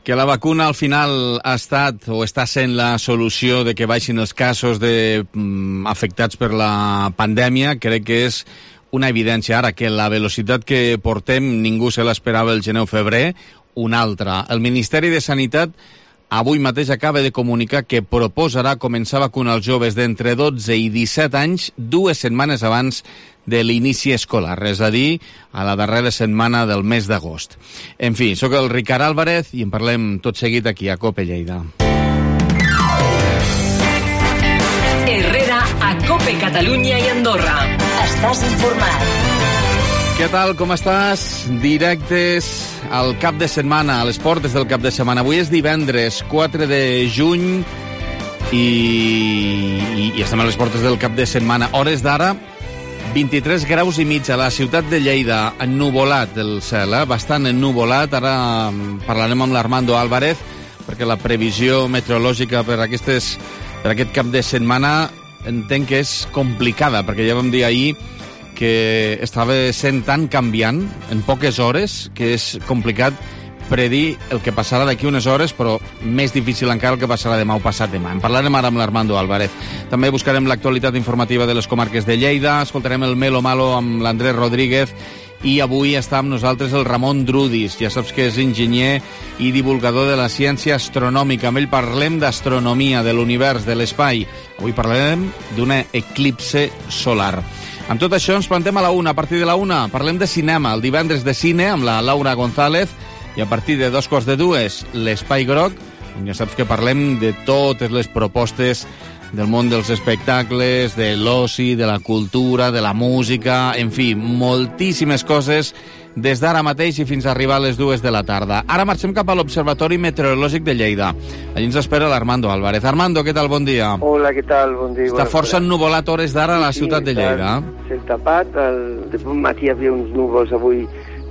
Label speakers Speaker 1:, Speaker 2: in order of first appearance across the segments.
Speaker 1: Que la vacuna al final ha estat o està sent la solució de que baixin els casos afectats per la pandèmia, crec que és una evidència ara que la velocitat que portem ningú se l'esperava el gener o febrer, una altra. El Ministeri de Sanitat avui mateix acaba de comunicar que proposarà començar a vacunar els joves d'entre 12 i 17 anys 2 setmanes abans de l'inici escolar, és a dir, a la darrera setmana del mes d'agost. En fi, sóc el Ricard Álvarez i en parlem tot seguit aquí a COPE Lleida.
Speaker 2: Herrera a COPE Catalunya i Andorra. Estàs informat.
Speaker 1: Què tal, com estàs? Directes al cap de setmana, a les portes del cap de setmana. Avui és divendres, 4 de juny, i estem a les portes del cap de setmana. Hores d'ara, 23 graus i mig a la ciutat de Lleida, ennuvolat el cel, bastant ennuvolat. Ara parlarem amb l'Armando Álvarez, perquè la previsió meteorològica per aquest cap de setmana entenc que és complicada, perquè ja vam dir ahir que estava sent tan canviant en poques hores que és complicat predir el que passarà d'aquí unes hores, però més difícil encara el que passarà demà o passat demà. En parlarem ara amb l'Armando Álvarez. També buscarem l'actualitat informativa de les comarques de Lleida, escoltarem el Melo Malo amb l'Andrés Rodríguez i avui està amb nosaltres el Ramon Drudis. Ja saps que és enginyer i divulgador de la ciència astronòmica. Amb ell parlem d'astronomia, de l'univers, de l'espai. Avui parlarem d'una eclipse solar. Amb tot això ens plantem a la una. A partir de la una parlem de cinema. El divendres de cine amb la Laura González i a partir de 2:45 l'Espai Groc. Ja saps que parlem de totes les propostes del món dels espectacles, de l'oci, de la cultura, de la música, en fi, moltíssimes coses des d'ara mateix i fins a arribar a les 2 de la tarda. Ara marxem cap a l'Observatori Meteorològic de Lleida. Allí ens espera l'Armando Álvarez. Armando, què tal? Bon dia.
Speaker 3: Hola, què tal? Bon dia.
Speaker 1: Està força ennuvolat hores d'ara a la ciutat de Lleida.
Speaker 3: S'ha tapat. De bon matí hi havia uns núvols avui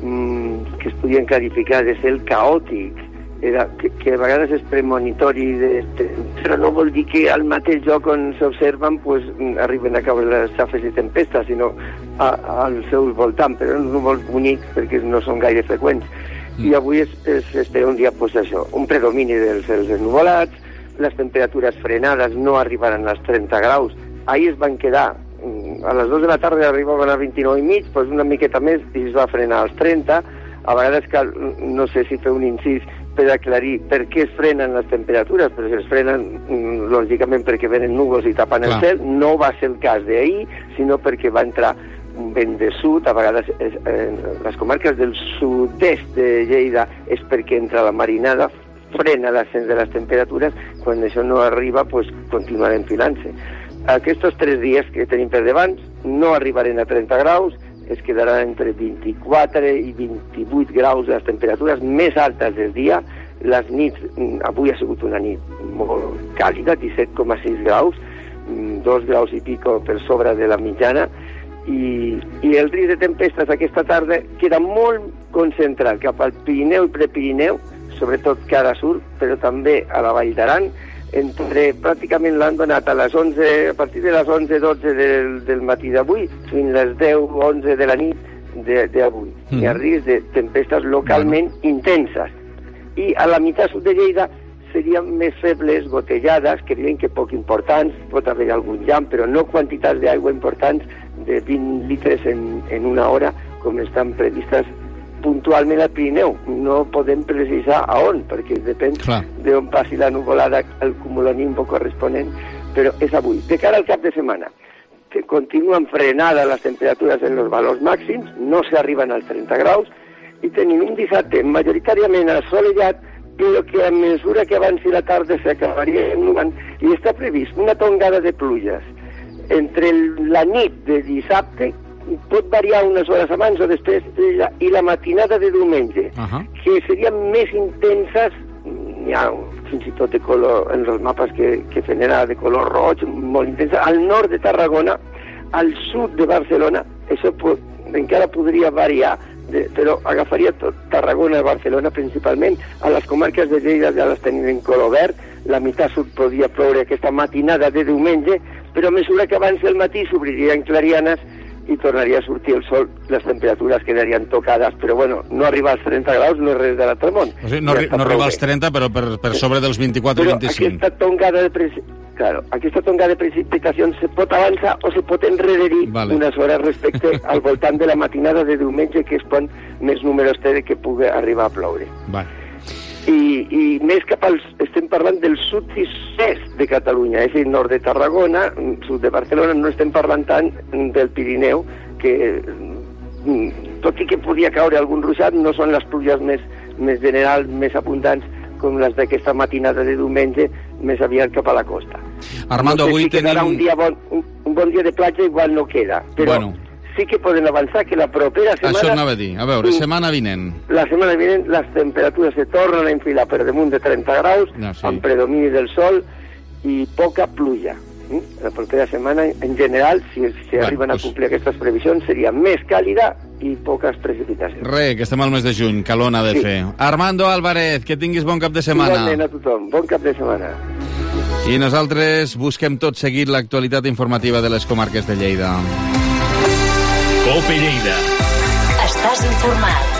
Speaker 3: que es podien clarificar de cel caòtic, que a vegades és premonitori, però no vol dir que al mateix lloc on s'observen arriben a caure les xafes i tempestes, sinó al seu voltant, però uns núvols bonics perquè no són gaire freqüents. I avui espera un dia, això, un predomini dels cels ennuvolats, les temperatures frenades no arribaran als 30 graus. Ahir es van quedar a les 2 de la tarda arribaven a 29,5, una miqueta més i es va frenar als 30. A vegades cal, no sé si fer un incís per aclarir per què es frenen les temperatures, però si es frenen lògicament perquè venen núvols i tapen el cel. No va ser el cas d'ahir, sinó perquè va entrar un vent de sud. A vegades les comarques del sud-est de Lleida és perquè entra la marinada, frena l'ascens de les temperatures. Quan això no arriba, continuarem enfilant-se. Aquests 3 dies que tenim per davant no arribarem a 30 graus, es quedarà entre 24 i 28 graus les temperatures més altes del dia. Les nits, avui ha sigut una nit molt càlida, 17,6 graus, 2 graus i pico per sobre de la mitjana, i el risc de tempestes aquesta tarda queda molt concentrat cap al Pirineu i Prepirineu, sobretot cara sud, però també a la Vall d'Aran. Pràcticament l'han donat a partir de les 11-12 del matí d'avui fins les 10-11 de la nit d'avui. Hi ha risc de tempestes localment intenses. I a la meitat sud de Lleida serien més febles gotellades, que diuen que poc importants, pot haver algun llamp, però no quantitats d'aigua importants de 20 litres en una hora, com estan previstes puntualment al Pirineu. No podem precisar a on, perquè depèn d'on passi la nuvolada, el cumulonimbus corresponent, però és avui. De cara al cap de setmana, que continuen frenades les temperatures en els valors màxims, no s'arriben als 30 graus, i tenim un dissabte majoritàriament assolellat, però que a mesura que avanci la tarda s'acabaria ennubant, i està previst una tongada de pluges entre la nit de dissabte, pot variar unes hores abans o després, i la matinada de diumenge, que serien més intenses. Hi ha fins i tot de color, en els mapes que fenen de color roig, molt intensa. Al nord de Tarragona, al sud de Barcelona, això encara podria variar, però agafaria tot Tarragona i Barcelona principalment. A les comarques de Lleida ja les tenim en color verd. La meitat sud podria ploure aquesta matinada de diumenge, però a mesura que avanci el matí s'obriran clarianes i tornaria a sortir el sol, les temperatures quedarien tocades, però bueno, no arribar als 30 graus no és res de l'altre món.
Speaker 1: O sigui, no arriba als 30, però per sobre dels 24
Speaker 3: però
Speaker 1: 25.
Speaker 3: Aquesta tongada de precipitacions se pot avançar o se pot enrederir unes hores respecte al voltant de la matinada de diumenge, que és quan més números té de que pugui arribar a ploure. I més cap als... Estem parlant del sud i est de Catalunya, és a dir, nord de Tarragona, sud de Barcelona, no estem parlant tant del Pirineu, que tot i que podia caure algun ruixat, no són les pluges més generals, més abundants, com les d'aquesta matinada de diumenge, més aviat cap a la costa.
Speaker 1: Armando, avui tenim...
Speaker 3: Un bon dia de platja igual no queda, però sí que poden avançar que la propera setmana...
Speaker 1: Això anava a dir. A veure, setmana vinent.
Speaker 3: La setmana vinent les temperatures se tornen a enfilar per damunt de 30 graus, amb predomini del sol i poca pluja. La propera setmana, en general, si arriben a complir aquestes previsions, seria més càlida i poques precipitacions.
Speaker 1: Que estem al mes de juny, calor n'ha de fer. Armando Álvarez, que tinguis bon cap de setmana.
Speaker 3: Igualment a tothom, bon cap de setmana.
Speaker 1: I nosaltres busquem tot seguit l'actualitat informativa de les comarques de Lleida.
Speaker 2: Cope Lleida. Estàs informat.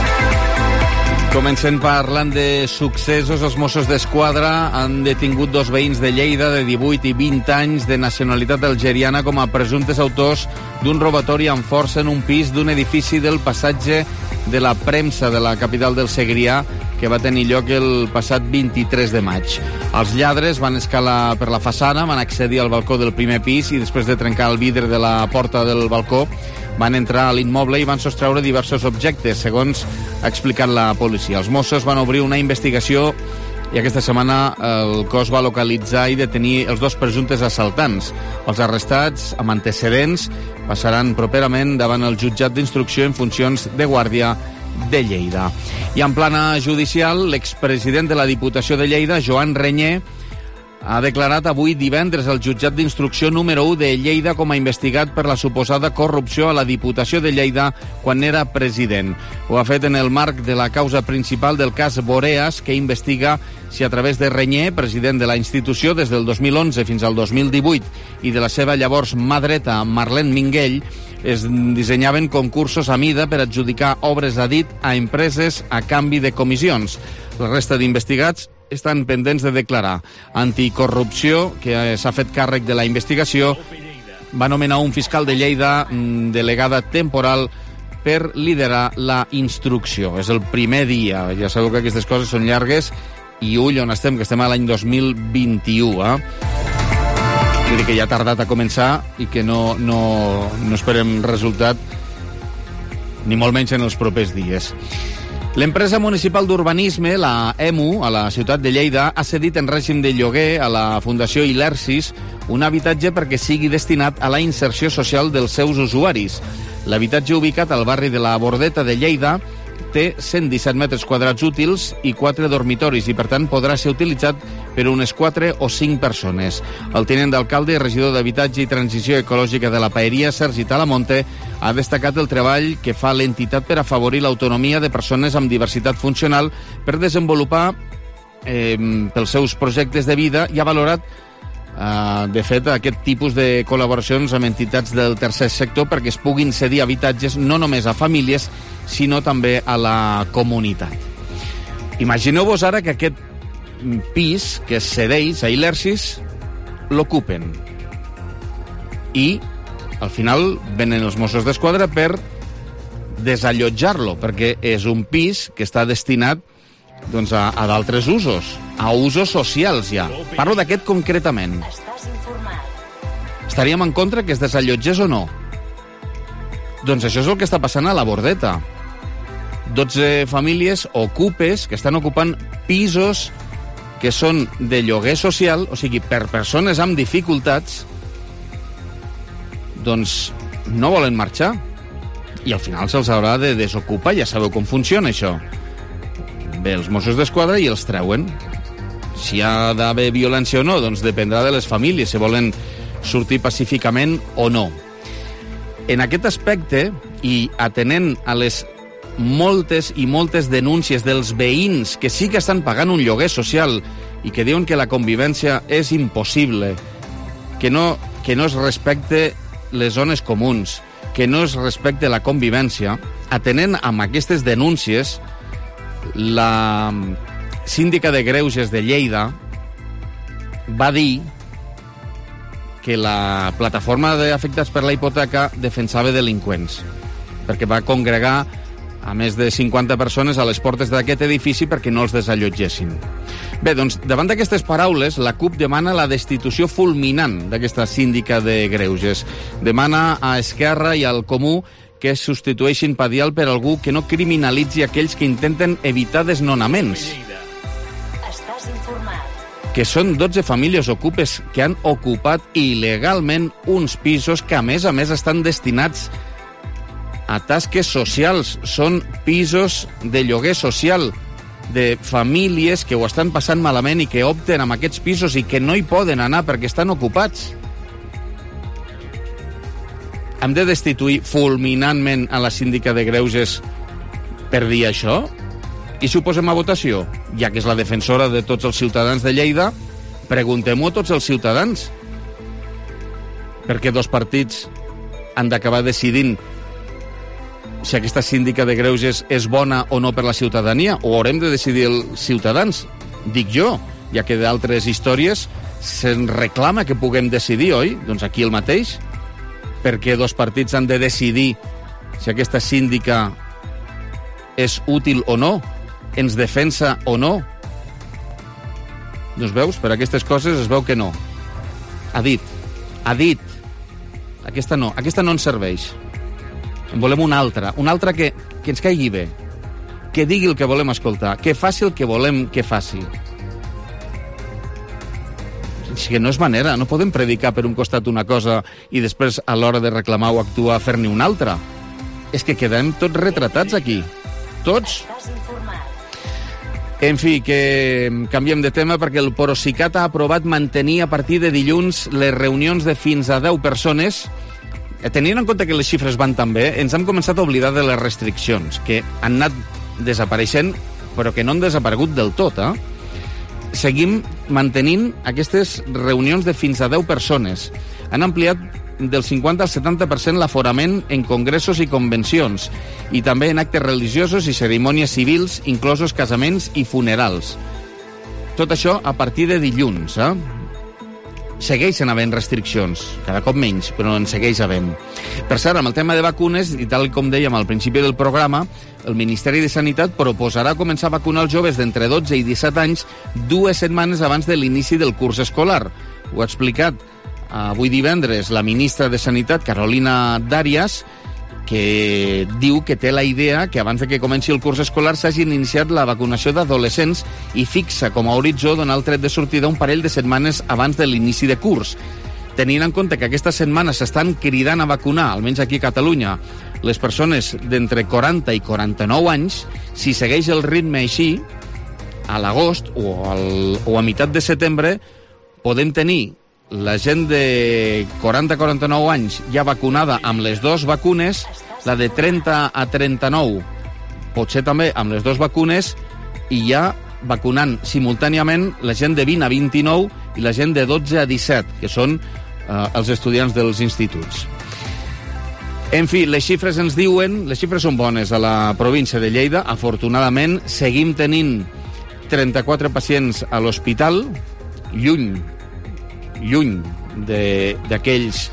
Speaker 1: Comencem parlant de successos. Els Mossos d'Esquadra han detingut 2 veïns de Lleida de 18 i 20 anys de nacionalitat algeriana com a presumptes autors d'un robatori amb força en un pis d'un edifici del passatge de la Premsa de la capital del Segrià, que va tenir lloc el passat 23 de maig. Els lladres van escalar per la façana, van accedir al balcó del primer pis i després de trencar el vidre de la porta del balcó van entrar a l'immoble i van sostreure diversos objectes, segons ha explicat la policia. Els Mossos van obrir una investigació i aquesta setmana el cos va localitzar i detenir els 2 presumptes assaltants. Els arrestats, amb antecedents, passaran properament davant el jutjat d'instrucció en funcions de guàrdia de Lleida. I en plana judicial, l'expresident de la Diputació de Lleida, Joan Reñé, ha declarat avui divendres al jutjat d'instrucció número 1 de Lleida com a investigat per la suposada corrupció a la Diputació de Lleida quan era president. Ho ha fet en el marc de la causa principal del cas Boreas, que investiga si a través de Reñé, president de la institució des del 2011 fins al 2018, i de la seva llavors mà dreta, Marlene Minguell, es dissenyaven concursos a mida per adjudicar obres a dit a empreses a canvi de comissions. La resta d'investigats estan pendents de declarar. Anticorrupció, que s'ha fet càrrec de la investigació, va nomenar un fiscal de Lleida, delegada temporal, per liderar la instrucció. És el primer dia. Ja sabeu que aquestes coses són llargues i ull on estem, que estem a l'any 2021, Vull dir que ja ha tardat a començar i que no esperem resultat ni molt menys en els propers dies. L'empresa municipal d'urbanisme, la EMU, a la ciutat de Lleida, ha cedit en règim de lloguer a la Fundació Ilersis un habitatge perquè sigui destinat a la inserció social dels seus usuaris. L'habitatge ubicat al barri de la Bordeta de Lleida té 117 metres quadrats útils i 4 dormitoris i, per tant, podrà ser utilitzat per unes 4 o 5 persones. El tinent d'alcalde i regidor d'Habitatge i Transició Ecològica de la Paeria, Sergi Talamonte, ha destacat el treball que fa l'entitat per afavorir l'autonomia de persones amb diversitat funcional per desenvolupar pels seus projectes de vida i ha valorat de fet aquest tipus de col·laboracions amb entitats del tercer sector perquè es puguin cedir habitatges no només a famílies sinó també a la comunitat. Imagineu-vos ara que aquest pis que es cedeix a Ilersis l'ocupen i al final venen els Mossos d'Esquadra per desallotjar-lo perquè és un pis que està destinat doncs a d'altres usos, a usos socials ja. Parlo d'aquest concretament. Estaríem en contra que es desallotgés o no? Doncs això és el que està passant a la Bordeta. 12 famílies ocupes que estan ocupant pisos que són de lloguer social, o sigui, per persones amb dificultats, doncs no volen marxar. I al final se'ls haurà de desocupar, ja sabeu com funciona això. Ve els Mossos d'Esquadra i els treuen. Si hi ha d'haver violència o no, doncs dependrà de les famílies, si volen sortir pacíficament o no. En aquest aspecte, i atenent a les moltes i moltes denúncies dels veïns que sí que estan pagant un lloguer social i que diuen que la convivència és impossible, que no es respecte les zones comuns, que no es respecte la convivència, atenent amb aquestes denúncies, la síndica de Greuges de Lleida va dir que la plataforma d'afectats per la hipoteca defensava delinqüents, perquè va congregar a més de 50 persones a les portes d'aquest edifici perquè no els desallotgessin. Bé, doncs, davant d'aquestes paraules, la CUP demana la destitució fulminant d'aquesta síndica de Greuges. Demana a Esquerra i al Comú que es substitueixin Padial per algú que no criminalitzi aquells que intenten evitar desnonaments.
Speaker 2: Estàs informat.
Speaker 1: Que són 12 famílies ocupes que han ocupat il·legalment uns pisos que, a més, estan destinats a tasques socials. Són pisos de lloguer social de famílies que ho estan passant malament i que opten amb aquests pisos i que no hi poden anar perquè estan ocupats. Hem de destituir fulminantment a la síndica de Greuges per dir això? I si ho posem a votació? Ja que és la defensora de tots els ciutadans de Lleida, preguntem-ho a tots els ciutadans. Perquè dos partits han d'acabar decidint si aquesta síndica de Greuges és bona o no per la ciutadania, o haurem de decidir els ciutadans? Dic jo, ja que d'altres històries se'n reclama que puguem decidir, oi? Doncs aquí el mateix. Perquè dos partits han de decidir si aquesta síndica és útil o no, ens defensa o no. Doncs veus, per aquestes coses es veu que no. Ha dit. Aquesta no ens serveix. En volem una altra que ens caigui bé, que digui el que volem escoltar, que faci el que volem que faci. És que no és manera, no podem predicar per un costat una cosa i després a l'hora de reclamar o actuar fer-ne una altra. És que quedem tots retratats aquí. Tots. En fi, que canviem de tema perquè el Procicat ha aprovat mantenir a partir de dilluns les reunions de fins a 10 persones. Tenint en compte que les xifres van tan bé, ens hem començat a oblidar de les restriccions, que han anat desapareixent, però que no han desaparegut del tot, Seguim mantenint aquestes reunions de fins a 10 persones. Han ampliat del 50 al 70% l'aforament en congressos i convencions, i també en actes religiosos i cerimònies civils, inclosos casaments i funerals. Tot això a partir de dilluns, Segueixen havent restriccions, cada cop menys, però en segueix havent. Per cert, amb el tema de vacunes, i tal com dèiem al principi del programa, el Ministeri de Sanitat proposarà començar a vacunar els joves d'entre 12 i 17 anys 2 setmanes abans de l'inici del curs escolar. Ho ha explicat avui divendres la ministra de Sanitat, Carolina Darias, que diu que té la idea que abans de que comenci el curs escolar s'hagin iniciat la vacunació d'adolescents i fixa com a horitzó donar el tret de sortida un parell de setmanes abans de l'inici de curs. Tenint en compte que aquesta setmana s'estan cridant a vacunar, almenys aquí a Catalunya, les persones d'entre 40 i 49 anys, si segueix el ritme així, a l'agost o a meitat de setembre, podem tenir la gent de 40-49 anys ja vacunada amb les 2 vacunes, la de 30 a 39 potser també amb les 2 vacunes, i ja vacunant simultàniament la gent de 20 a 29 i la gent de 12 a 17, que són els estudiants dels instituts. En fi, les xifres ens diuen, les xifres són bones a la província de Lleida. Afortunadament, seguim tenint 34 pacients a l'hospital, lluny d'aquells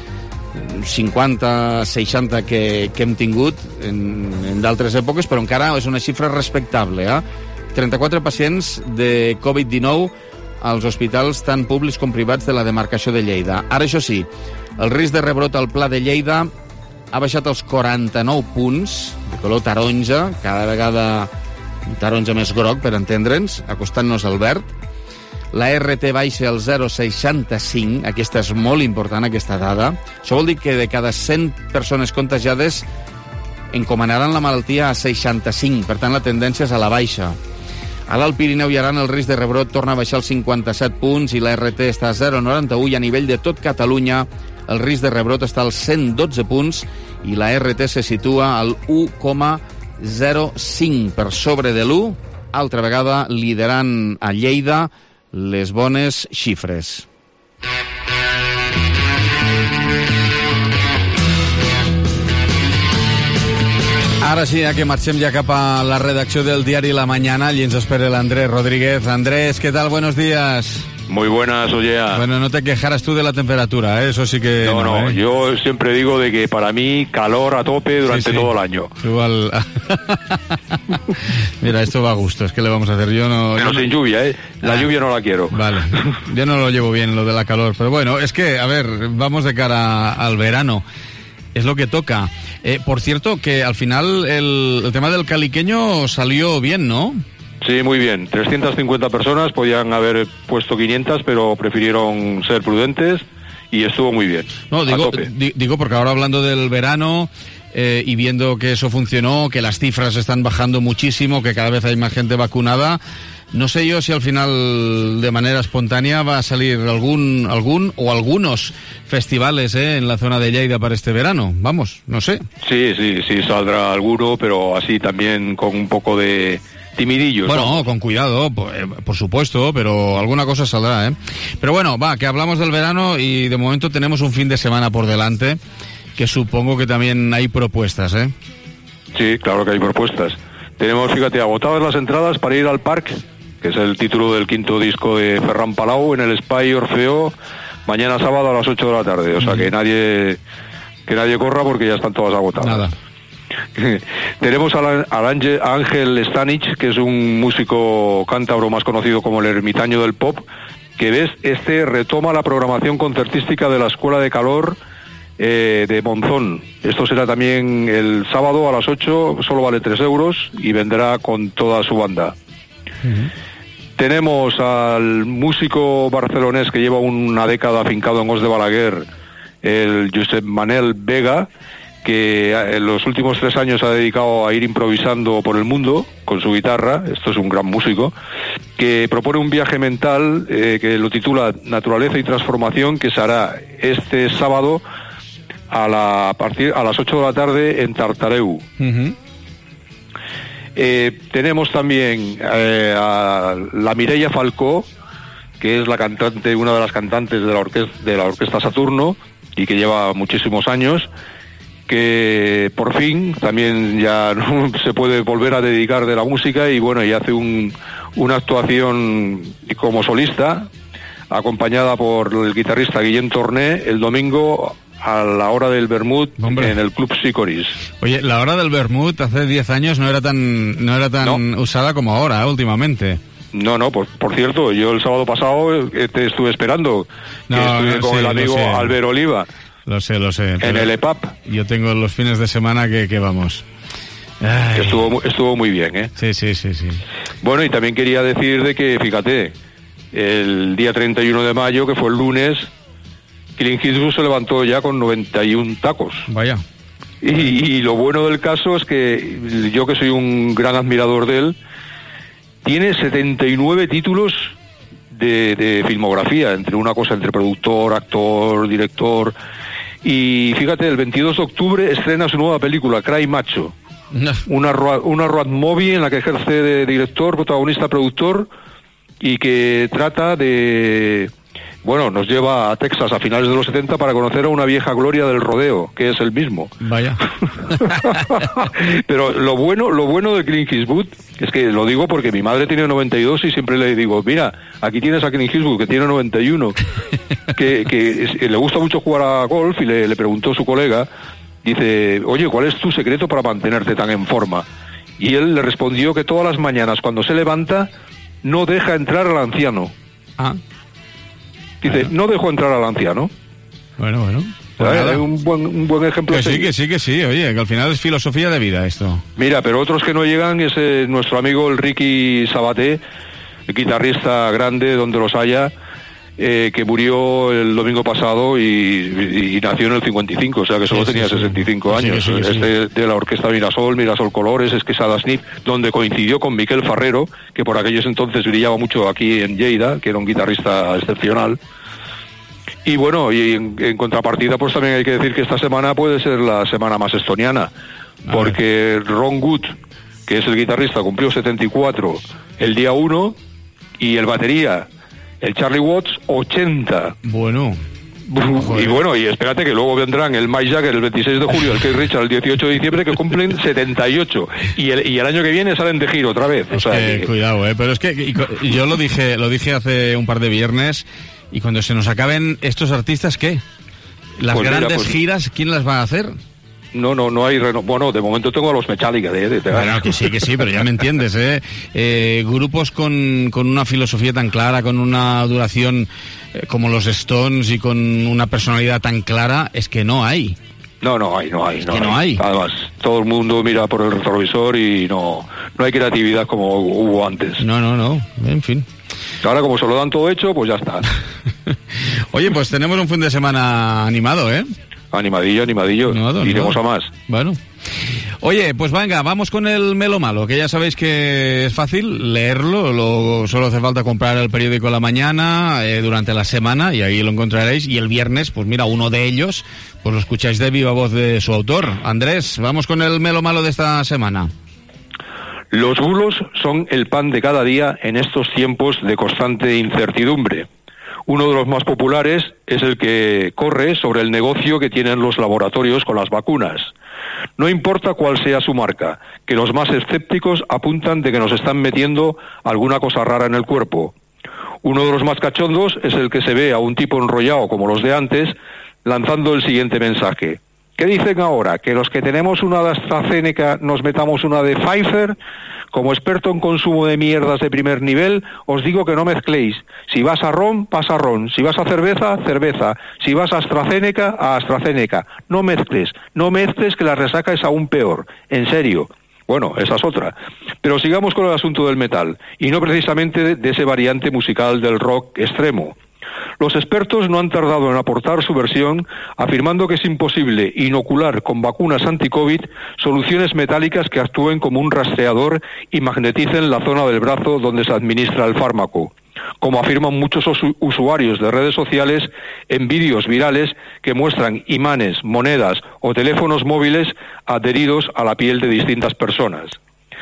Speaker 1: 50-60 que hem tingut en d'altres èpoques, però encara és una xifra respectable. 34 pacients de Covid-19 als hospitals tant públics com privats de la demarcació de Lleida. Ara, això sí, el risc de rebrot al Pla de Lleida ha baixat als 49 punts, de color taronja, cada vegada un taronja més groc, per entendre'ns, acostant-nos al verd. La RT baixa al 0,65, aquesta és molt important, aquesta dada. Això vol dir que de cada 100 persones contagiades encomanaran la malaltia a 65, per tant la tendència és a la baixa. A l'Alt Pirineu i Aran el risc de rebrot torna a baixar als 57 punts i la RT està a 0,91 i a nivell de tot Catalunya el risc de rebrot està als 112 punts i la RT se situa al 1,05 per sobre de l'1, altra vegada liderant a Lleida les bones xifres. Ara sí, que marxem ja cap a la redacció del diari La Mañana. Allí ens espera l'Andrés Rodríguez. Andrés, ¿qué tal? Buenos días.
Speaker 4: Muy buenas, Ollea.
Speaker 1: Bueno, no te quejaras tú de la temperatura, ¿eh? Eso sí que...
Speaker 4: No, yo siempre digo de que para mí calor a tope durante todo el año.
Speaker 1: Igual... Mira, esto va a gusto, es que le vamos a hacer.
Speaker 4: Pero sin lluvia, ¿eh? La lluvia no la quiero.
Speaker 1: Vale, yo no lo llevo bien, lo de la calor, pero bueno, es que, a ver, vamos de cara al verano. Es lo que toca. Por cierto, que al final el tema del caliqueño salió bien, ¿no?
Speaker 4: Sí, muy bien. 350 personas, podían haber puesto 500, pero prefirieron ser prudentes y estuvo muy bien.
Speaker 1: No, digo porque ahora hablando del verano y viendo que eso funcionó, que las cifras están bajando muchísimo, que cada vez hay más gente vacunada, no sé yo si al final de manera espontánea va a salir algún o algunos festivales en la zona de Lleida para este verano. Vamos, no sé. Sí,
Speaker 4: saldrá alguno, pero así también con un poco de timidillos.
Speaker 1: Bueno,
Speaker 4: ¿no?
Speaker 1: Con cuidado, por supuesto, pero alguna cosa saldrá, ¿eh? Pero bueno, que hablamos del verano y de momento tenemos un fin de semana por delante, que supongo que también hay propuestas, ¿eh?
Speaker 4: Sí, claro que hay propuestas. Tenemos, fíjate, agotadas las entradas para ir al Parc, que es el título del 5º disco de Ferran Palau, en el Espai Orfeo, mañana sábado a las 8 de la tarde. O sea, que nadie corra porque ya están todas agotadas.
Speaker 1: Nada.
Speaker 4: Tenemos a Ángel Stanich, que es un músico cántabro más conocido como el ermitaño del pop, que retoma la programación concertística de la Escuela de Calor de Monzón. Esto será también el sábado a las 8, solo vale 3 euros y vendrá con toda su banda. Tenemos al músico barcelonés que lleva una década afincado en Os de Balaguer, el Josep Manel Vega, que en los últimos 3 años ha dedicado a ir improvisando por el mundo con su guitarra. Esto es un gran músico, que propone un viaje mental que lo titula Naturaleza y Transformación, que se hará este sábado a las 8 de la tarde en Tartareu. Tenemos también a la Mireia Falcó, que es la cantante, una de las cantantes de la orquesta Saturno, y que lleva muchísimos años, que por fin también ya se puede volver a dedicar de la música y bueno, y hace una actuación como solista, acompañada por el guitarrista Guillem Torné, el domingo a la hora del vermut en el Club Sicoris.
Speaker 1: Oye, la hora del vermut hace 10 años no era tan usada como ahora, últimamente.
Speaker 4: No, por cierto, yo el sábado pasado te estuve esperando, estuve con el amigo Albert Oliva.
Speaker 1: Lo sé.
Speaker 4: En el EPAP.
Speaker 1: Yo tengo los fines de semana que vamos.
Speaker 4: Que estuvo muy bien, ¿eh?
Speaker 1: Sí.
Speaker 4: Bueno, y también quería decir de que, fíjate, el día 31 de mayo, que fue el lunes, Clint Eastwood se levantó ya con 91 tacos.
Speaker 1: Vaya.
Speaker 4: Y lo bueno del caso es que yo, que soy un gran admirador de él, tiene 79 títulos de filmografía, entre productor, actor, director. Y fíjate, el 22 de octubre estrena su nueva película, Cry Macho. Una road movie en la que ejerce de director, protagonista, productor, y que trata de... Bueno, nos lleva a Texas a finales de los 70 para conocer a una vieja gloria del rodeo, que es él mismo.
Speaker 1: Vaya.
Speaker 4: Pero lo bueno de Clint Eastwood es que lo digo porque mi madre tiene 92 y siempre le digo, mira, aquí tienes a Clint Eastwood que tiene 91, que le gusta mucho jugar a golf, y le preguntó su colega, dice, oye, ¿cuál es tu secreto para mantenerte tan en forma? Y él le respondió que todas las mañanas cuando se levanta no deja entrar al anciano. Dice, no dejo entrar al anciano.
Speaker 1: Bueno.
Speaker 4: Pues un buen ejemplo.
Speaker 1: Que sí, oye, que al final es filosofía de vida esto.
Speaker 4: Mira, pero otros que no llegan es nuestro amigo el Ricky Sabaté, el guitarrista grande donde los haya, que murió el domingo pasado y nació en el 55, o sea que solo tenía 65 años. Sí. De la orquesta Mirasol Colores, Esquesada Snip, donde coincidió con Miquel Farrero, que por aquellos entonces brillaba mucho aquí en Lleida, que era un guitarrista excepcional. Y bueno, y en contrapartida, pues también hay que decir que esta semana puede ser la semana más estoniana, porque Ron Wood, que es el guitarrista, cumplió 74 el día 1, y el batería, el Charlie Watts, 80.
Speaker 1: Bueno.
Speaker 4: Y bueno, y espérate que luego vendrán el Mick Jagger el 26 de julio, el Keith Richards el 18 de diciembre, que cumplen 78. Y el año que viene salen de giro otra vez. O sea,
Speaker 1: cuidado, pero es que yo lo dije hace un par de viernes, y cuando se nos acaben estos artistas, ¿qué? Las pues grandes giras, ¿quién las va a hacer?
Speaker 4: No hay bueno, de momento tengo a los Metallica
Speaker 1: Bueno, que sí, pero ya me entiendes, grupos con una filosofía tan clara, con una duración como los Stones y con una personalidad tan clara, es que no hay.
Speaker 4: No hay.
Speaker 1: Además,
Speaker 4: todo el mundo mira por el retrovisor y no hay creatividad como hubo antes.
Speaker 1: No, en fin.
Speaker 4: Ahora, como se lo dan todo hecho, pues ya está.
Speaker 1: Oye, pues tenemos un fin de semana animado, ¿eh?
Speaker 4: Animadillo. Iremos a más.
Speaker 1: Bueno. Oye, pues venga, vamos con el Melo Malo, que ya sabéis que es fácil leerlo, solo hace falta comprar el periódico a la mañana, durante la semana, y ahí lo encontraréis, y el viernes, pues mira, uno de ellos, pues lo escucháis de viva voz de su autor. Andrés, vamos con el Melo Malo de esta semana.
Speaker 4: Los bulos son el pan de cada día en estos tiempos de constante incertidumbre. Uno de los más populares es el que corre sobre el negocio que tienen los laboratorios con las vacunas. No importa cuál sea su marca, que los más escépticos apuntan de que nos están metiendo alguna cosa rara en el cuerpo. Uno de los más cachondos es el que se ve a un tipo enrollado como los de antes, lanzando el siguiente mensaje. ¿Qué dicen ahora? ¿Que los que tenemos una de AstraZeneca nos metamos una de Pfizer? Como experto en consumo de mierdas de primer nivel, os digo que no mezcléis. Si vas a ron, pasa ron. Si vas a cerveza, cerveza. Si vas a AstraZeneca. No mezcles que la resaca es aún peor. En serio. Bueno, esa es otra. Pero sigamos con el asunto del metal, y no precisamente de ese variante musical del rock extremo. Los expertos no han tardado en aportar su versión, afirmando que es imposible inocular con vacunas anti-COVID soluciones metálicas que actúen como un rastreador y magneticen la zona del brazo donde se administra el fármaco, como afirman muchos usuarios de redes sociales en vídeos virales que muestran imanes, monedas o teléfonos móviles adheridos a la piel de distintas personas.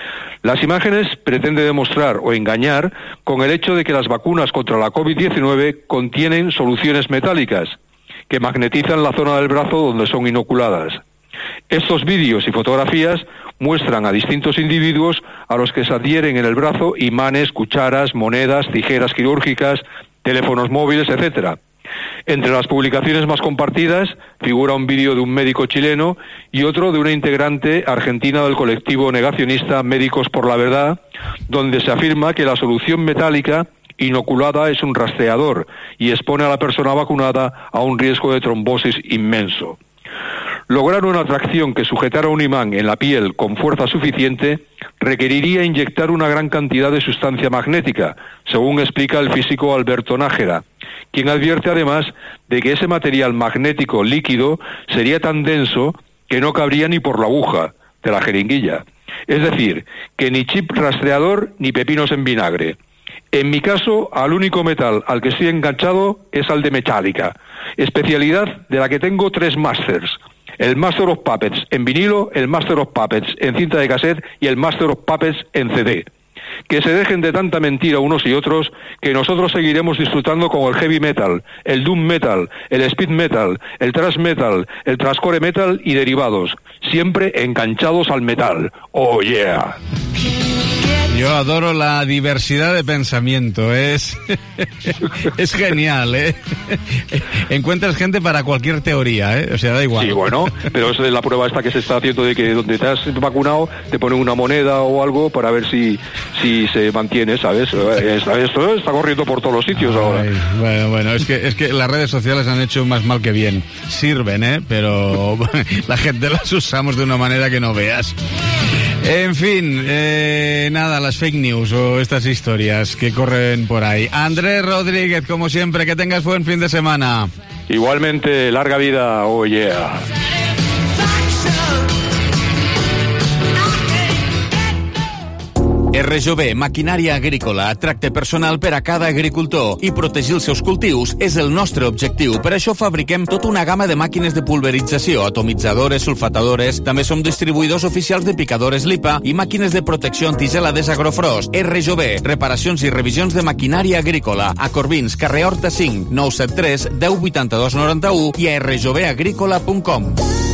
Speaker 4: Las imágenes pretenden demostrar o engañar con el hecho de que las vacunas contra la COVID-19 contienen soluciones metálicas que magnetizan la zona del brazo donde son inoculadas. Estos vídeos y fotografías muestran a distintos individuos a los que se adhieren en el brazo imanes, cucharas, monedas, tijeras quirúrgicas, teléfonos móviles, etc. Entre las publicaciones más compartidas figura un vídeo de un médico chileno y otro de una integrante argentina del colectivo negacionista Médicos por la Verdad, donde se afirma que la solución metálica inoculada es un rastreador y expone a la persona vacunada a un riesgo de trombosis inmenso. Lograr una tracción que sujetara un imán en la piel con fuerza suficiente requeriría inyectar una gran cantidad de sustancia magnética, según explica el físico Alberto Nájera, quien advierte además de que ese material magnético líquido sería tan denso que no cabría ni por la aguja de la jeringuilla. Es decir, que ni chip rastreador ni pepinos en vinagre. En mi caso, al único metal al que estoy enganchado es al de Metallica, especialidad de la que tengo 3 másters. El Master of Puppets en vinilo, el Master of Puppets en cinta de cassette y el Master of Puppets en CD. Que se dejen de tanta mentira unos y otros, que nosotros seguiremos disfrutando con el heavy metal, el doom metal, el speed metal, el thrash metal, el thrashcore metal y derivados, siempre enganchados al metal. ¡Oh, yeah!
Speaker 1: Yo adoro la diversidad de pensamiento, es genial, ¿eh? Encuentras gente para cualquier teoría, ¿eh? O sea, da igual.
Speaker 4: Sí, bueno, pero es la prueba esta que se está haciendo de que donde te has vacunado te ponen una moneda o algo para ver si se mantiene, ¿sabes? Esto está corriendo por todos los sitios ahora.
Speaker 1: Bueno, es que las redes sociales han hecho más mal que bien. Sirven, ¿eh? Pero la gente las usamos de una manera que no veas. En fin, nada, las fake news o estas historias que corren por ahí. Andrés Rodríguez, como siempre, que tengas buen fin de semana.
Speaker 4: Igualmente, larga vida, oh yeah.
Speaker 1: RJB, maquinària agrícola, tracte personal per a cada agricultor i protegir els seus cultius és el nostre objectiu. Per això fabriquem tota una gamma de màquines de pulverització, atomitzadores, sulfatadores, també som distribuïdors oficials de picadores LIPA i màquines de protecció antigelades Agrofrost. RJB, reparacions i revisions de maquinària agrícola. A Corbins, carrer Horta 5, 973 10 82 91 i a rjbagrícola.com.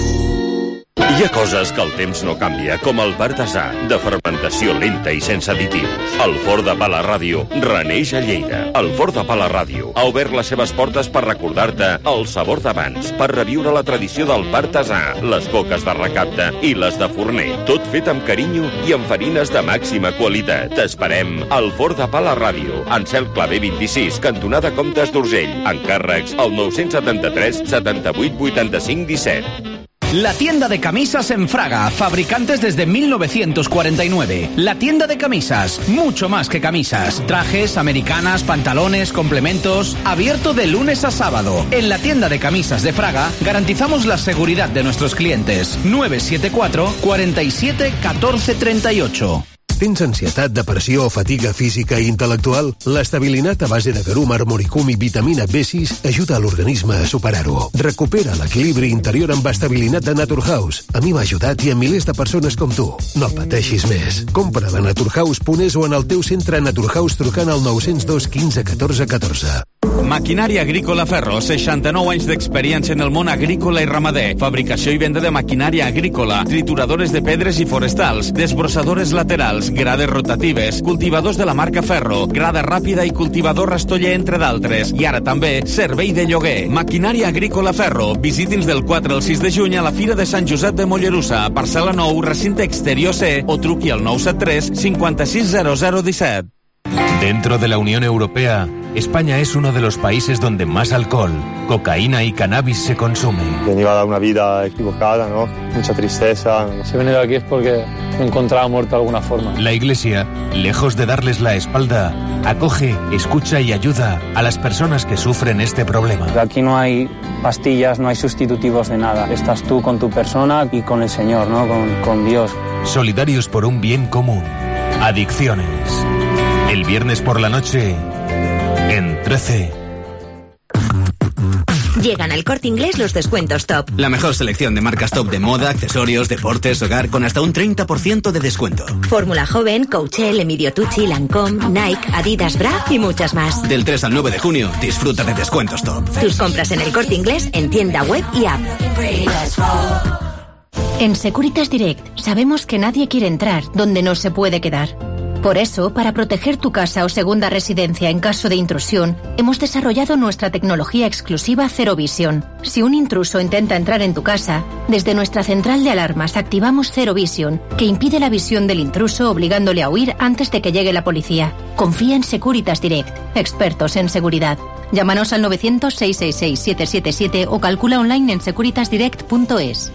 Speaker 5: Hi ha coses que el temps no canvia, com el partasà, de fermentació lenta i sense additius. El Forn de Pa la Ràdio reneix a Lleida. El Forn de Pa la Ràdio ha obert les seves portes per recordar-te el sabor d'abans, per reviure la tradició del partasà, les coques de recapte i les de forner. Tot fet amb carinyo i amb farines de màxima qualitat. T'esperem al Forn de Pa la Ràdio, en Cel Clavé 26, cantonada Comtes d'Urgell. Encàrrecs al 973 78 85 17.
Speaker 6: La tienda de camisas en Fraga, fabricantes desde 1949. La tienda de camisas, mucho más que camisas. Trajes, americanas, pantalones, complementos. Abierto de lunes a sábado. En la tienda de camisas de Fraga garantizamos la seguridad de nuestros clientes. 974 47 14 38.
Speaker 7: Tens ansietat, depressió o fatiga física i intel·lectual? L'estabilinat a base de garum, armoricum i vitamina B6 ajuda a l'organisme a superar-ho. Recupera l'equilibri interior amb estabilinat de Naturhaus. A mi m'ha ajudat i a milers de persones com tu. No pateixis més. Compra-la a naturhaus.es o en el teu centre Naturhaus trucant al 902 15 14 14.
Speaker 1: Maquinària agrícola Ferro, 69 anys d'experiència en el món agrícola i ramader. Fabricació i venda de maquinària agrícola, trituradores de pedres i forestals, desbrossadores laterals, grades rotatives, cultivadors de la marca Ferro, grada ràpida i cultivador rastoller, entre d'altres. I ara també servei de lloguer. Maquinària agrícola Ferro. Visiti'ns del 4 al 6 de juny a la Fira de Sant Josep de Mollerussa, parcel·la 9, recinte exterior C, o truqui al 973 56 0017.
Speaker 8: Dentro de la Unión Europea, España es uno de los países donde más alcohol, cocaína y cannabis se consume.
Speaker 9: Venía a dar una vida equivocada, ¿no? Mucha tristeza. Si he venido aquí es porque me encontraba muerto de alguna forma.
Speaker 8: La Iglesia, lejos de darles la espalda, acoge, escucha y ayuda a las personas que sufren este problema.
Speaker 9: Aquí no hay pastillas, no hay sustitutivos de nada. Estás tú con tu persona y con el Señor, ¿no? Con Dios.
Speaker 8: Solidarios por un bien común. Adicciones. El viernes por la noche, en 13.
Speaker 10: Llegan al Corte Inglés los descuentos top.
Speaker 11: La mejor selección de marcas top de moda, accesorios, deportes, hogar, con hasta un 30% de descuento.
Speaker 10: Fórmula Joven, Coachel, Emilio Tucci, Lancôme, Nike, Adidas, Bra y muchas más.
Speaker 11: Del 3 al 9 de junio, disfruta de descuentos top.
Speaker 10: Tus compras en el Corte Inglés en tienda web y app.
Speaker 12: En Securitas Direct sabemos que nadie quiere entrar donde no se puede quedar. Por eso, para proteger tu casa o segunda residencia en caso de intrusión, hemos desarrollado nuestra tecnología exclusiva Zero Vision. Si un intruso intenta entrar en tu casa, desde nuestra central de alarmas activamos Zero Vision, que impide la visión del intruso obligándole a huir antes de que llegue la policía. Confía en Securitas Direct, expertos en seguridad. Llámanos al 900-666-777 o calcula online en securitasdirect.es.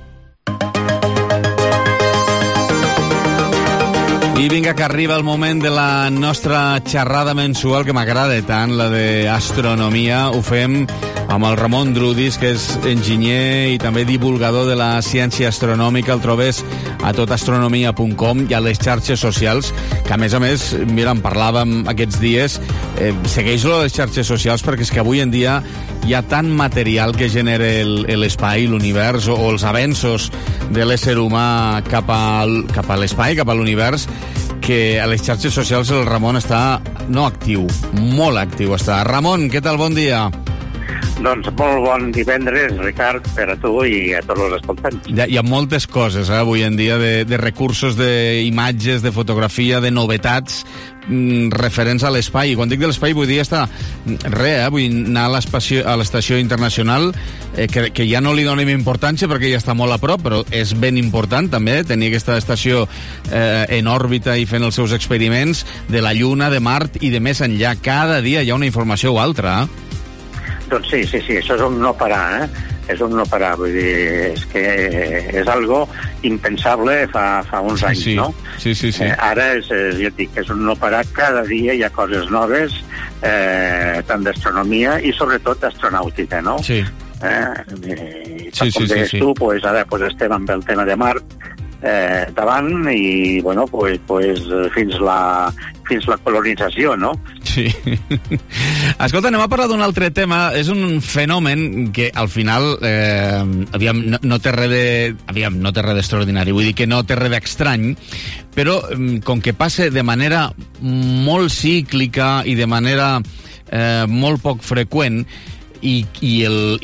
Speaker 1: I vinga, que arriba el moment de la nostra xerrada mensual, que m'agrada tant, la d'astronomia. Ho fem amb el Ramon Drudis, que és enginyer i també divulgador de la ciència astronòmica. El trobes a totastronomia.com i a les xarxes socials, que a més, mira, en parlàvem aquests dies, segueix-lo a les xarxes socials, perquè és que avui en dia hi ha tant material que genera l'espai, l'univers, o els avenços de l'ésser humà cap a l'espai, cap a l'univers, que a les xarxes socials el Ramon està, no actiu, molt actiu està. Ramon, què tal? Bon dia.
Speaker 13: Doncs molt bon divendres, Ricard, per a tu i a tots els escoltants.
Speaker 1: Hi ha moltes coses, avui en dia, de recursos, d'imatges, de fotografia, de novetats referents a l'espai. I quan dic de l'espai vull dir vull anar a l'estació internacional, que ja no li donem importància perquè ja està molt a prop, però és ben important també tenir aquesta estació en òrbita i fent els seus experiments de la Lluna, de Mart i de més enllà. Cada dia hi ha una informació o altra.
Speaker 13: Doncs sí, això és un no parar, és un no parar, vull dir, és que és algo impensable fa uns anys,
Speaker 1: sí,
Speaker 13: no?
Speaker 1: Sí.
Speaker 13: Ara, ja et dic, és un no parar, cada dia hi ha coses noves, tant d'astronomia i sobretot d'astronàutica, no?
Speaker 1: Sí.
Speaker 13: Com deies tu, ara estem amb el tema de Mart, davant i, bueno, pues, fins la colonització, no?
Speaker 1: Sí. Escolta, anem a parlar d'un altre tema. És un fenomen que al final no té res d'extraordinari, vull dir que no té res d'estrany, però com que passa de manera molt cíclica i de manera molt poc freqüent, i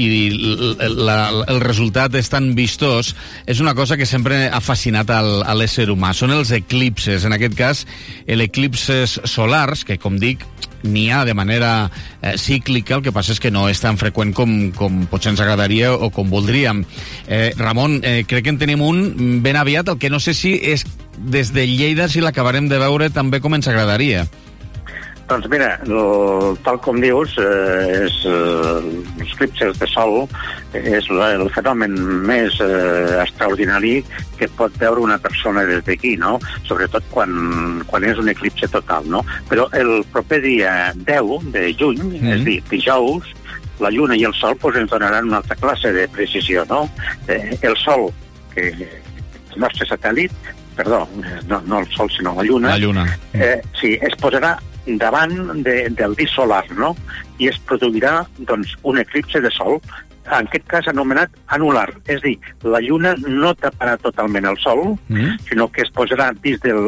Speaker 1: el resultat és tan vistós, és una cosa que sempre ha fascinat a l'ésser humà. Són els eclipses, en aquest cas l'eclipses solars, que com dic n'hi ha de manera cíclica, el que passa és que no és tan freqüent com potser ens agradaria o com voldríem. Ramon, crec que en tenim un ben aviat, el que no sé si és des de Lleida, si l'acabarem de veure tan bé com ens agradaria.
Speaker 13: Doncs mira, tal com dius, els eclipses de sol és el fenomen més extraordinari que pot veure una persona des d'aquí, no? Sobretot quan és un eclipse total, no? Però el proper dia 10 de juny, és a dir, dijous, la lluna i el sol ens donaran una altra classe de precisió, no? El sol, que el nostre satèl·lit, perdó, no el sol sinó la lluna, sí, es posarà davant del disc solar, no? I es produirà, doncs, un eclipse de sol, en aquest cas anomenat anular. És a dir, la lluna no taparà totalment el sol, sinó que es posarà dins del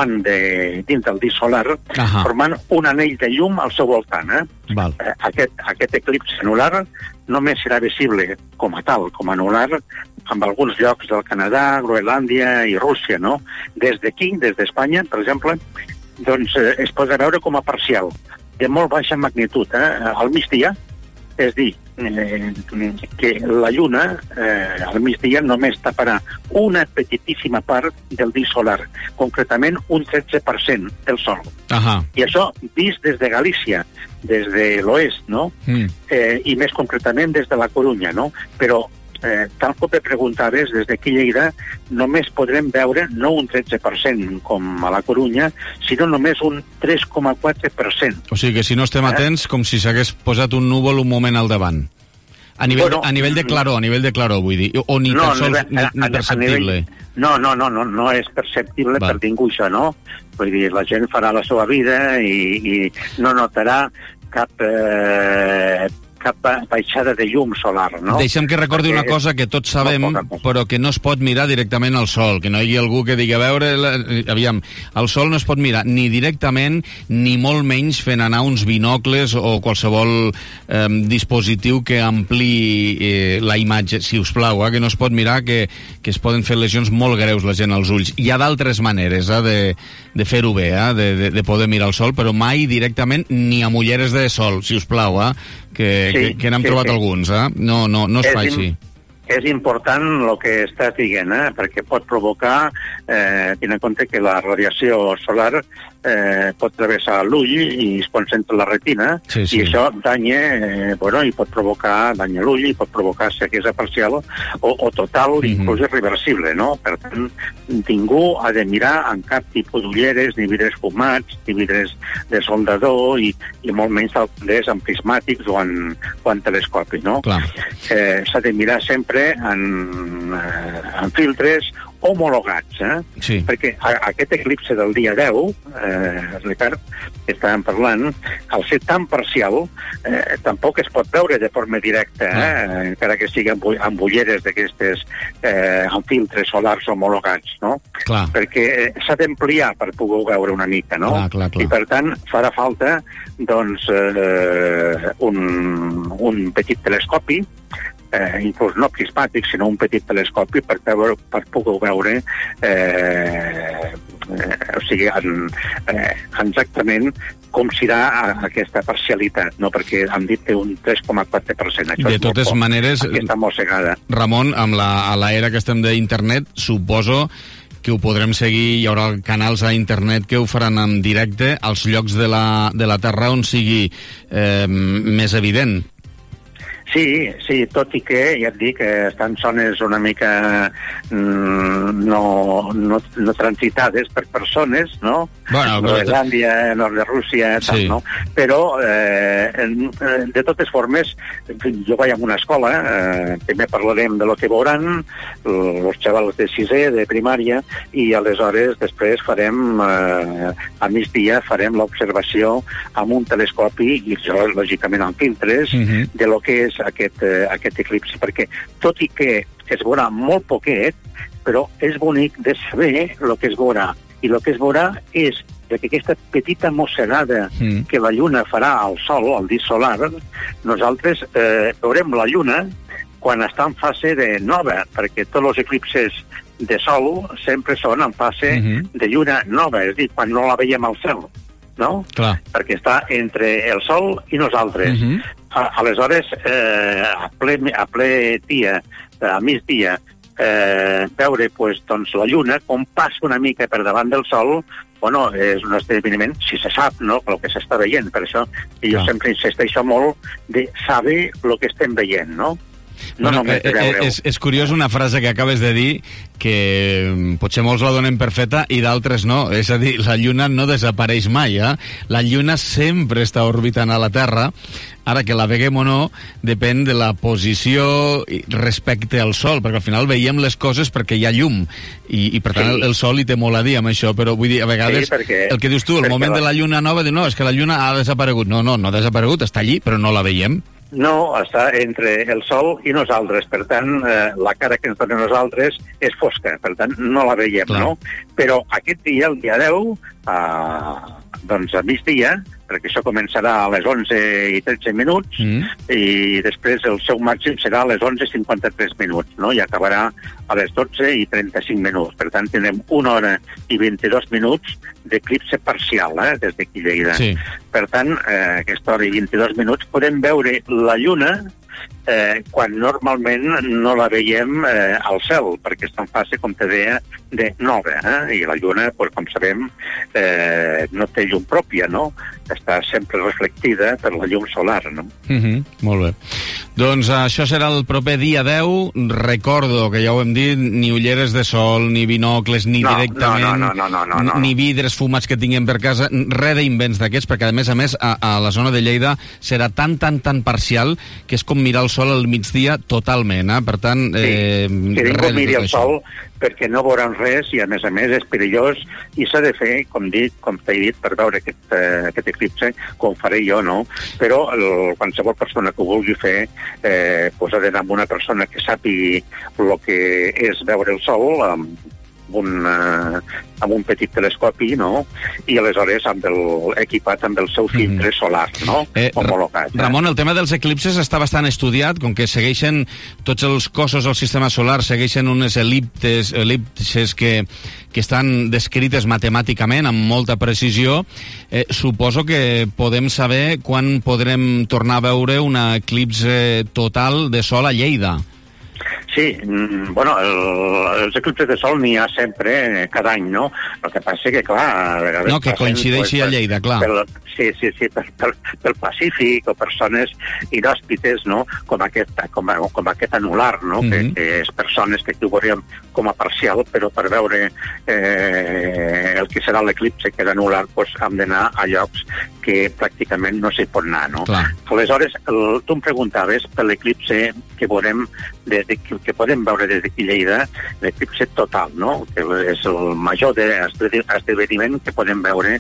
Speaker 13: disc solar, formant un anell de llum al seu voltant. Aquest eclipse anular només serà visible com a tal, com a anular, en alguns llocs del Canadà, Groenlàndia i Rússia, no? Des d'aquí, des d'Espanya, per exemple, doncs es podrà veure com a parcial, de molt baixa magnitud, al migdia, és dir, que la lluna al migdia només taparà una petitíssima part del disc solar, concretament un 13% del sol. I això vist des de Galícia, des de l'oest, no? I més concretament des de la Corunya, no? Però tal com me preguntaves, des d'aquí Lleida només podrem veure no un 13% com a la Corunya, sinó només un 3,4%.
Speaker 1: O sigui que si no estem atents, com si s'hagués posat un núvol un moment al davant. A nivell de claror, vull dir, o ni tan sols ni perceptible.
Speaker 13: No és perceptible per ningú, això, no? Vull dir, la gent farà la seva vida i no notarà cap baixada de llum solar, no?
Speaker 1: Deixa'm que recordi una cosa que tots sabem, però que no es pot mirar directament al sol, que no hi hagi algú que digui, a veure, aviam, el sol no es pot mirar ni directament, ni molt menys fent anar uns binocles o qualsevol dispositiu que ampliï la imatge, si us plau, que no es pot mirar, que es poden fer lesions molt greus la gent als ulls. Hi ha d'altres maneres de fer-ho bé, de poder mirar el sol, però mai directament ni amb ulleres de sol, si us plau, que n'hem trobat alguns, no es fa així.
Speaker 13: És important el que estàs dient, perquè pot provocar, tenint en compte que la radiació solar pot travessar l'ull i es concentra a la retina, i això danya, i pot provocar dany a l'ull, i pot provocar ceguesa parcial o total, inclús irreversible, no? Per tant, ningú ha de mirar en cap tipus d'ulleres, ni vidres fumats, ni vidres de soldador, i molt menys d'altres en prismàtics o en telescopis, no? S'ha de mirar sempre en filtres homologats, perquè aquest eclipse del dia 10, Ricard, que estàvem parlant, al ser tan parcial, tampoc es pot veure de forma directa, encara que sigui amb ulleres d'aquestes amb filtres solars homologats, no? Perquè s'ha d'ampliar per poder veure una mica, no? I per tant farà falta doncs un petit telescopi, inclús no prismàtic, sinó un petit telescopi per poder veure exactament com serà aquesta parcialitat, no? Perquè han dit que un 3,4%.
Speaker 1: De totes maneres,
Speaker 13: aquesta mossegada.
Speaker 1: Ramon, amb l'era que estem d'internet, suposo que ho podrem seguir, hi haurà canals a internet que ho faran en directe als llocs de la Terra on sigui més evident.
Speaker 13: Sí, tot i que, ja et dic, estan zones una mica no transitades per persones, no?
Speaker 1: Bueno,
Speaker 13: Groenlàndia, nord de Rússia, tal, no? Però, de totes formes, jo vaig a una escola, primer parlarem de lo que veuran els xavals de sisè, de primària, i aleshores després farem, a migdia, farem l'observació amb un telescopi, i lògicament amb filtres, de lo que és aquest eclipsi, perquè tot i que es veurà molt poquet, però és bonic de saber el que es veurà. I el que es veurà és que aquesta petita mossegada que la Lluna farà al Sol, al disc solar, nosaltres veurem la Lluna quan està en fase de nova, perquè tots els eclipses de Sol sempre són en fase de Lluna nova, és a dir, quan no la veiem al cel, no?
Speaker 1: Clar.
Speaker 13: Perquè està entre el Sol i nosaltres. Aleshores, a ple dia, a migdia, veure doncs, la Lluna, com passa una mica per davant del Sol, bueno, és un esdeveniment, si se sap, no?, el que s'està veient. Per això jo sempre insisteixo molt de saber el que estem veient, no?
Speaker 1: És curiós una frase que acabes de dir que potser molts la donen per feta i d'altres no, és a dir, la Lluna no desapareix mai, la Lluna sempre està orbitant a la Terra, ara que la veguem o no depèn de la posició respecte al Sol, perquè al final veiem les coses perquè hi ha llum i per tant el Sol hi té molt a dir amb això, però vull dir, a vegades el que dius tu, el moment de la Lluna nova, diu, no, és que la Lluna ha desaparegut, no ha desaparegut, està allí però no la veiem.
Speaker 13: No, està entre el Sol i nosaltres. Per tant, la cara que ens donen nosaltres és fosca. Per tant, no la veiem, no? Però aquest dia, el dia 10, doncs a migdia, perquè això començarà a les 11:13 i després el seu màxim serà a les 11:53, no? I acabarà a les 12:35. Per tant, tindrem 1 hora i 22 minuts d'eclipse parcial, des d'aquí Lleida. Sí. Per tant, aquesta hora i 22 minuts podem veure la Lluna quan normalment no la veiem al cel, perquè està en fase, com te deia, de nova, i la Lluna, com sabem, no té llum pròpia, no? Està sempre reflectida per la llum solar, no?
Speaker 1: Molt bé. Doncs això serà el proper dia 10. Recordo que ja ho hem dit, ni ulleres de sol, ni binocles, ni directament, ni vidres fumats que tinguem per casa, res d'invents d'aquests, perquè a més, a la zona de Lleida serà tan parcial que és com mirar el sol al migdia totalment, per tant...
Speaker 13: Que ningú miri el sol perquè no veuran res i a més és perillós i s'ha de fer, com t'he dit, per veure aquest eclipse, com faré jo, no? Però qualsevol persona que ho vulgui fer ha d'anar amb una persona que sàpigui el que és veure el sol amb un petit telescopi, no? I aleshores equipat amb el seu filtre solar, no? Homologat.
Speaker 1: Ramon, el tema dels eclipses està bastant estudiat, com que segueixen tots els cossos del sistema solar, segueixen unes el·lipses que estan descrites matemàticament amb molta precisió. Suposo que podem saber quan podrem tornar a veure un eclipse total de sol a Lleida.
Speaker 13: Sí, bueno, els eclipses de sol n'hi ha sempre, cada any, no? El que passa que, clar... a vegades
Speaker 1: no, que coincideixi a Lleida, clar.
Speaker 13: Sí, pel Pacífic o per zones inhòspites, no? Com aquest anular, no? Que és persones que ho veuríem com a parcial, però per veure el que serà l'eclipse, que és anular, hem d'anar a llocs que pràcticament no s'hi pot anar, no? Clar. Aleshores, tu em preguntaves per l'eclipse que veurem que podem veure des d'aquí Lleida, l'eclipse total, no? Que és el major esdeveniment que podem veure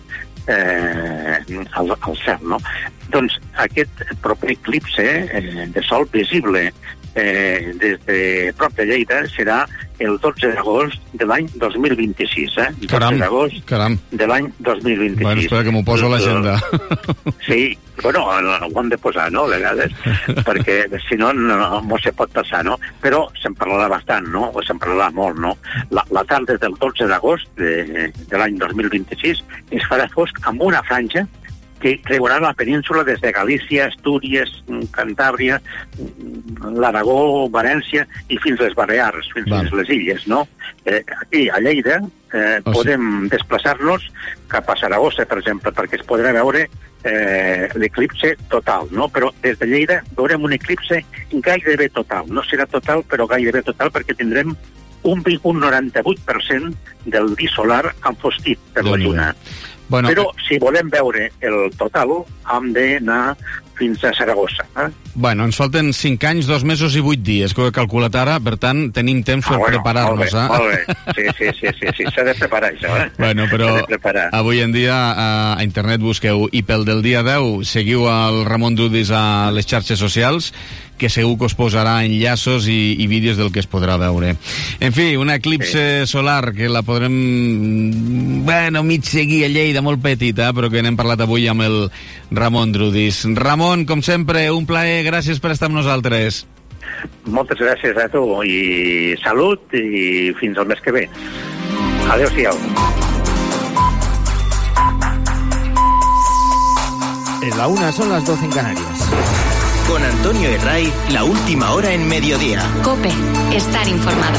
Speaker 13: al cel, no? Doncs aquest proper eclipse de sol visible des de prop de Lleida serà el 12 d'agost de l'any 2026, 12 d'agost de l'any 2026.
Speaker 1: Bueno, espera que m'ho poso a l'agenda.
Speaker 13: Sí, bueno, ho hem de posar, no?, a vegades, perquè si no, no se pot passar, no? Però se'n parlarà bastant, no?, o se'n parlarà molt, no? La tarda del 12 d'agost de l'any 2026 es farà fosc amb una franja que creuarà la península des de Galícia, Astúries, Cantàbria, l'Aragó, València i fins les Balears, fins les illes, no? Aquí, a Lleida, podem desplaçar-nos cap a Saragossa, per exemple, perquè es podrà veure l'eclipse total, no? Però des de Lleida veurem un eclipse gairebé total. No serà total, però gairebé total, perquè tindrem un 98% del disc solar enfosquit per la Lluna. Bueno, però si volem veure el total hem d'anar fins a Saragossa.
Speaker 1: Bueno, ens falten 5 anys, 2 mesos i 8 dies, que ho he calculat ara, per tant, tenim temps per preparar-nos.
Speaker 13: Molt bé. Sí, s'ha de preparar això.
Speaker 1: Bueno, però avui en dia a internet busqueu i pel del dia 10 seguiu el Ramon Drudis a les xarxes socials, que segur que us posarà enllaços i vídeos del que es podrà veure. En fi, una eclipse solar que la podrem, mig seguir a Lleida, molt petita, però que n'hem parlat avui amb el Ramon Drudis. Ramon, com sempre, un plaer, gràcies per estar amb nosaltres.
Speaker 13: Moltes gràcies a tu i salut i fins al mes que ve. Adéu-siau.
Speaker 14: En la 1 son las 12 en Canarias.
Speaker 11: Con Antonio Herray, la última hora en mediodía.
Speaker 2: COPE, estar informado.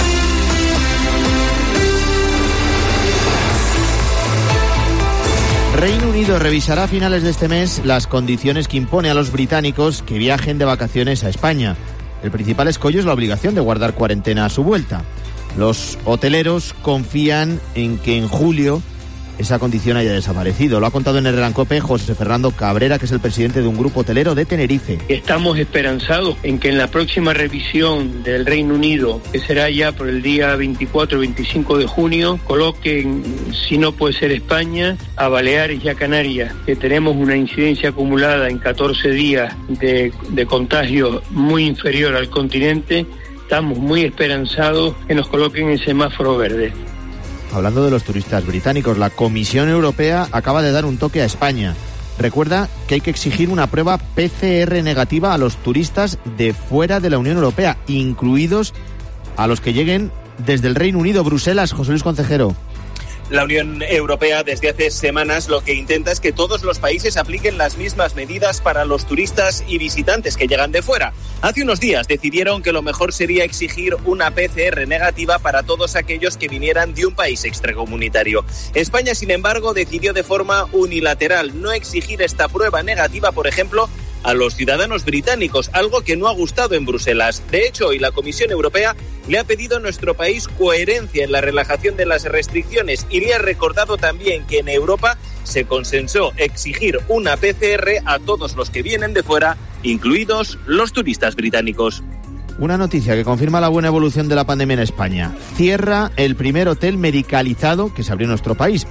Speaker 14: Reino Unido revisará a finales de este mes las condiciones que impone a los británicos que viajen de vacaciones a España. El principal escollo es la obligación de guardar cuarentena a su vuelta. Los hoteleros confían en que en julio esa condición haya desaparecido. Lo ha contado en Herrera COPE José Fernando Cabrera, que es el presidente de un grupo hotelero de Tenerife.
Speaker 15: Estamos esperanzados en que en la próxima revisión del Reino Unido, que será ya por el día 24-25 de junio, coloquen, si no puede ser España, a Baleares y a Canarias, que tenemos una incidencia acumulada en 14 días de contagio muy inferior al continente. Estamos muy esperanzados que nos coloquen en semáforo verde.
Speaker 14: Hablando de los turistas británicos, la Comisión Europea acaba de dar un toque a España. Recuerda que hay que exigir una prueba PCR negativa a los turistas de fuera de la Unión Europea, incluidos a los que lleguen desde el Reino Unido. Bruselas, José Luis Concejero.
Speaker 16: La Unión Europea desde hace semanas lo que intenta es que todos los países apliquen las mismas medidas para los turistas y visitantes que llegan de fuera. Hace unos días decidieron que lo mejor sería exigir una PCR negativa para todos aquellos que vinieran de un país extracomunitario. España, sin embargo, decidió de forma unilateral no exigir esta prueba negativa, por ejemplo, a los ciudadanos británicos, algo que no ha gustado en Bruselas. De hecho, hoy la Comisión Europea le ha pedido a nuestro país coherencia en la relajación de las restricciones y le ha recordado también que en Europa se consensó exigir una PCR a todos los que vienen de fuera, incluidos los turistas británicos.
Speaker 14: Una noticia que confirma la buena evolución de la pandemia en España. Cierra el primer hotel medicalizado que se abrió en nuestro país.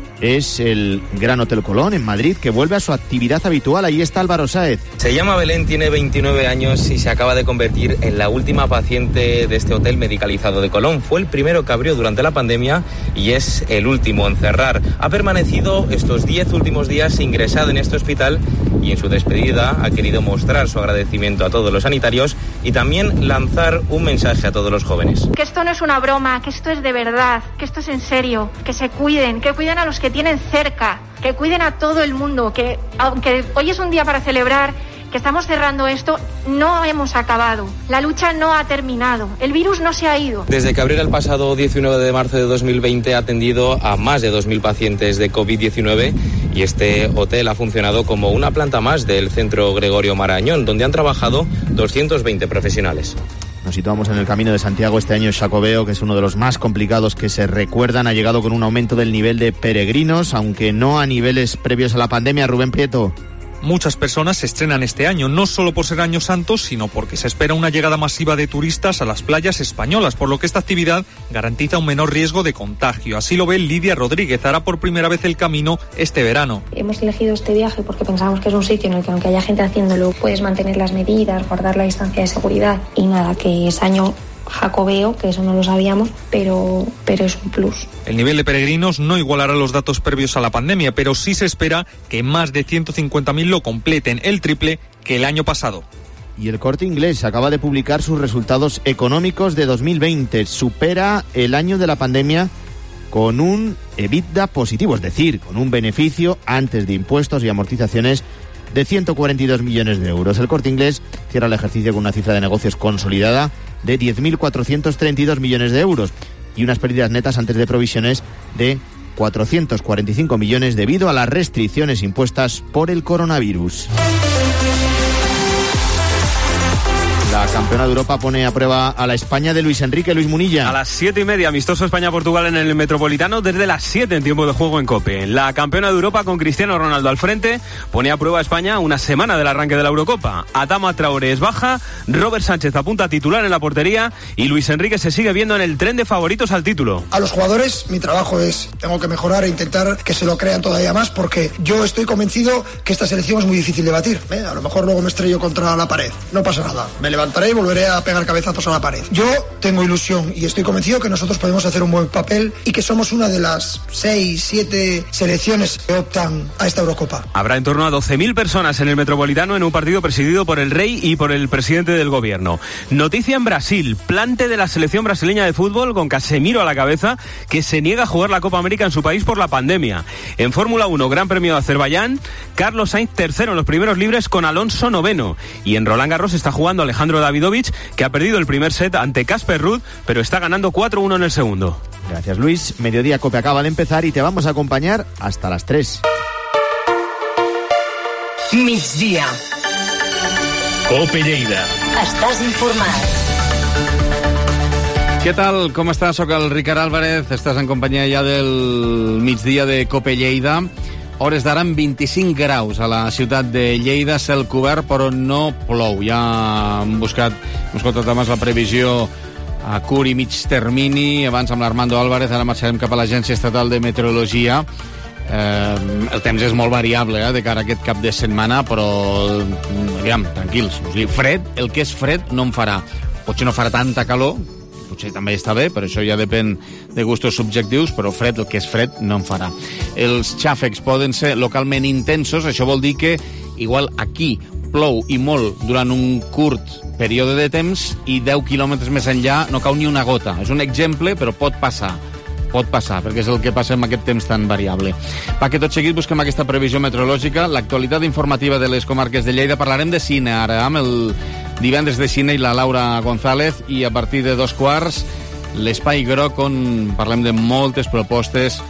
Speaker 14: Es el Gran Hotel Colón, en Madrid, que vuelve a su actividad habitual. Ahí está Álvaro Sáez.
Speaker 17: Se llama Belén, tiene 29 años y se acaba de convertir en la última paciente de este hotel medicalizado de Colón. Fue el primero que abrió durante la pandemia y es el último en cerrar. Ha permanecido estos 10 últimos días ingresada en este hospital y en su despedida ha querido mostrar su agradecimiento a todos los sanitarios y también lanzar un mensaje a todos los jóvenes.
Speaker 18: Que esto no es una broma, que esto es de verdad, que esto es en serio, que se cuiden, que cuiden a los que tienen cerca, que cuiden a todo el mundo, que aunque hoy es un día para celebrar que estamos cerrando esto, no hemos acabado. La lucha no ha terminado. El virus no se ha ido.
Speaker 17: Desde que abriera el pasado 19 de marzo de 2020 ha atendido a más de 2.000 pacientes de COVID-19 y este hotel ha funcionado como una planta más del Centro Gregorio Marañón, donde han trabajado 220 profesionales.
Speaker 14: Nos situamos en el Camino de Santiago. Este año Xacobeo, que es uno de los más complicados que se recuerdan, ha llegado con un aumento del nivel de peregrinos, aunque no a niveles previos a la pandemia. Rubén Prieto.
Speaker 19: Muchas personas se estrenan este año, no solo por ser Año Santo, sino porque se espera una llegada masiva de turistas a las playas españolas, por lo que esta actividad garantiza un menor riesgo de contagio. Así lo ve Lidia Rodríguez, hará por primera vez el camino este verano.
Speaker 20: Hemos elegido este viaje porque pensamos que es un sitio en el que, aunque haya gente haciéndolo, puedes mantener las medidas, guardar la distancia de seguridad y nada, que es año jacobeo, que eso no lo sabíamos, pero es un plus.
Speaker 19: El nivel de peregrinos no igualará los datos previos a la pandemia, pero sí se espera que más de 150.000 lo completen, el triple que el año pasado.
Speaker 14: Y el Corte Inglés acaba de publicar sus resultados económicos de 2020. Supera el año de la pandemia con un EBITDA positivo, es decir, con un beneficio antes de impuestos y amortizaciones de 142 millones de euros. El Corte Inglés cierra el ejercicio con una cifra de negocios consolidada de 10.432 millones de euros y unas pérdidas netas antes de provisiones de 445 millones debido a las restricciones impuestas por el coronavirus. La campeona de Europa pone a prueba a la España de Luis Enrique. Luis Munilla.
Speaker 21: A las 7:30, amistoso España-Portugal en el Metropolitano, desde las 7 en tiempo de juego en COPE. La campeona de Europa, con Cristiano Ronaldo al frente, pone a prueba a España una semana del arranque de la Eurocopa. Adama Traoré es baja, Robert Sánchez apunta a titular en la portería y Luis Enrique se sigue viendo en el tren de favoritos al título.
Speaker 22: A los jugadores, mi trabajo es, tengo que mejorar e intentar que se lo crean todavía más, porque yo estoy convencido que esta selección es muy difícil de batir. A lo mejor luego me estrello contra la pared. No pasa nada. Me levantaré y volveré a pegar cabezazos a la pared. Yo tengo ilusión y estoy convencido que nosotros podemos hacer un buen papel y que somos una de las 6, 7 selecciones que optan a esta Eurocopa.
Speaker 21: Habrá en torno a 12.000 personas en el Metropolitano en un partido presidido por el Rey y por el presidente del gobierno. Noticia en Brasil, plante de la selección brasileña de fútbol con Casemiro a la cabeza, que se niega a jugar la Copa América en su país por la pandemia. En Fórmula 1, Gran Premio de Azerbaiyán, Carlos Sainz tercero en los primeros libres con Alonso noveno. Y en Roland Garros está jugando Alejandro Davidovich, que ha perdido el primer set ante Casper Ruud, pero está ganando 4-1 en el segundo.
Speaker 14: Gracias, Luis. Mediodía COPE acaba de empezar y te vamos a acompañar hasta las 3.
Speaker 2: Migdia.
Speaker 8: COPE Lleida.
Speaker 2: Estàs informat.
Speaker 1: Què tal? Com estàs? Soc el Ricard Álvarez. Estàs en companyia ja del migdia de COPE Lleida. Hores d'ara amb 25 graus a la ciutat de Lleida, cel cobert però no plou. Ja hem buscat més la previsió a curt i mig termini, abans amb l'Armando Álvarez, ara marxarem cap a l'Agència Estatal de Meteorologia. El temps és molt variable de cara a aquest cap de setmana, però aviam, tranquils, o sigui, fred, el que és fred no en farà. Potser no farà tanta calor, potser també està bé, però això ja depèn de gustos subjectius, però fred, el que és fred, no en farà. Els xàfecs poden ser localment intensos, això vol dir que igual aquí plou i molt durant un curt període de temps i 10 quilòmetres més enllà no cau ni una gota. És un exemple, però pot passar, perquè és el que passa amb aquest temps tan variable. Perquè tot seguit busquem aquesta previsió meteorològica, l'actualitat informativa de les comarques de Lleida. Parlarem de cine ara, amb el divendres de cine i la Laura González, i a partir de 2:15 l'Espai Groc, on parlem de moltes propostes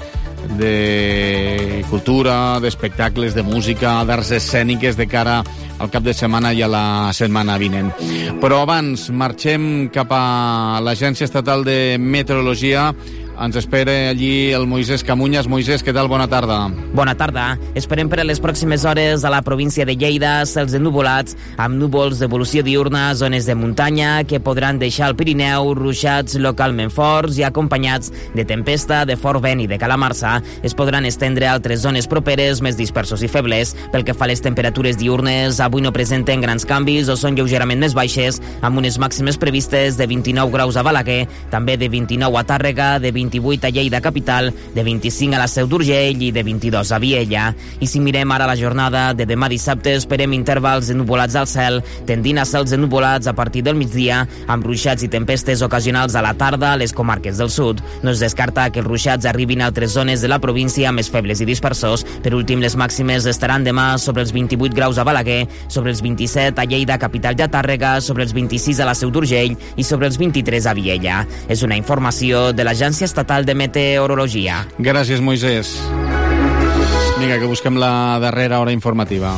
Speaker 1: de cultura, d'espectacles, de música, d'arts escèniques de cara al cap de setmana i a la setmana vinent. Però abans marxem cap a l'Agència Estatal de Meteorologia. Ens espera allí el Moisés Camuñas. Moisés, què tal? Bona tarda.
Speaker 23: Bona tarda. Esperem per a les pròximes hores a la província de Lleida cels ennuvolats amb núvols d'evolució diurna, zones de muntanya que podran deixar el Pirineu ruixats localment forts i acompanyats de tempesta, de fort vent i de calamarsa. Es podran estendre a altres zones properes més dispersos i febles. Pel que fa a les temperatures diurnes, avui no presenten grans canvis o són lleugerament més baixes, amb unes màximes previstes de 29 graus a Balaguer, també de 29 a Tàrrega, de 28 a Lleida capital, de 25 a la Seu d'Urgell i de 22 a Viella. I si mirem ara la jornada de demà dissabte, esperem intervals ennuvolats al cel, tendint a cels ennuvolats a partir del migdia, amb ruixats i tempestes ocasionals a la tarda a les comarques del sud. No es descarta que els ruixats arribin a altres zones de la província més febles i dispersos. Per últim, les màximes estaran demà sobre els 28 graus a Balaguer, sobre els 27 a Lleida capital i a Tàrrega, sobre els 26 a la Seu d'Urgell i sobre els 23 a Viella. És una informació de l'Agència Estatal de Meteorologia.
Speaker 1: Gràcies, Moisés. Vinga, que busquem la darrera hora informativa.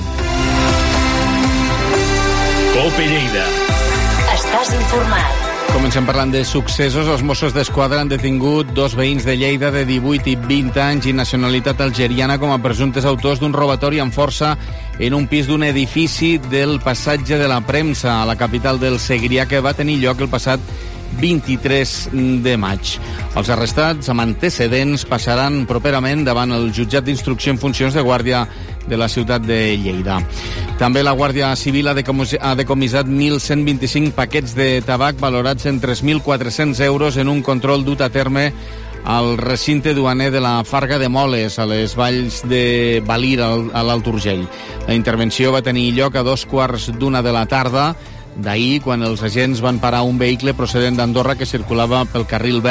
Speaker 8: COPE Lleida.
Speaker 2: Estàs informat.
Speaker 1: Comencem parlant de successos. Els Mossos d'Esquadra han detingut 2 veïns de Lleida de 18 i 20 anys i nacionalitat algeriana com a presumptes autors d'un robatori amb força en un pis d'un edifici del passatge de la Premsa a la capital del Segrià, que va tenir lloc el passat 23 de maig. Els arrestats amb antecedents passaran properament davant el jutjat d'instrucció en funcions de guàrdia de la ciutat de Lleida. També la Guàrdia Civil ha decomissat 1.125 paquets de tabac valorats en 3.400 euros en un control dut a terme al recinte duaner de la Farga de Moles, a les valls de Valir, a l'Alt Urgell. La intervenció va tenir lloc a 2:15 de la tarda d'ahir, quan els agents van parar un vehicle procedent d'Andorra que circulava pel carril verd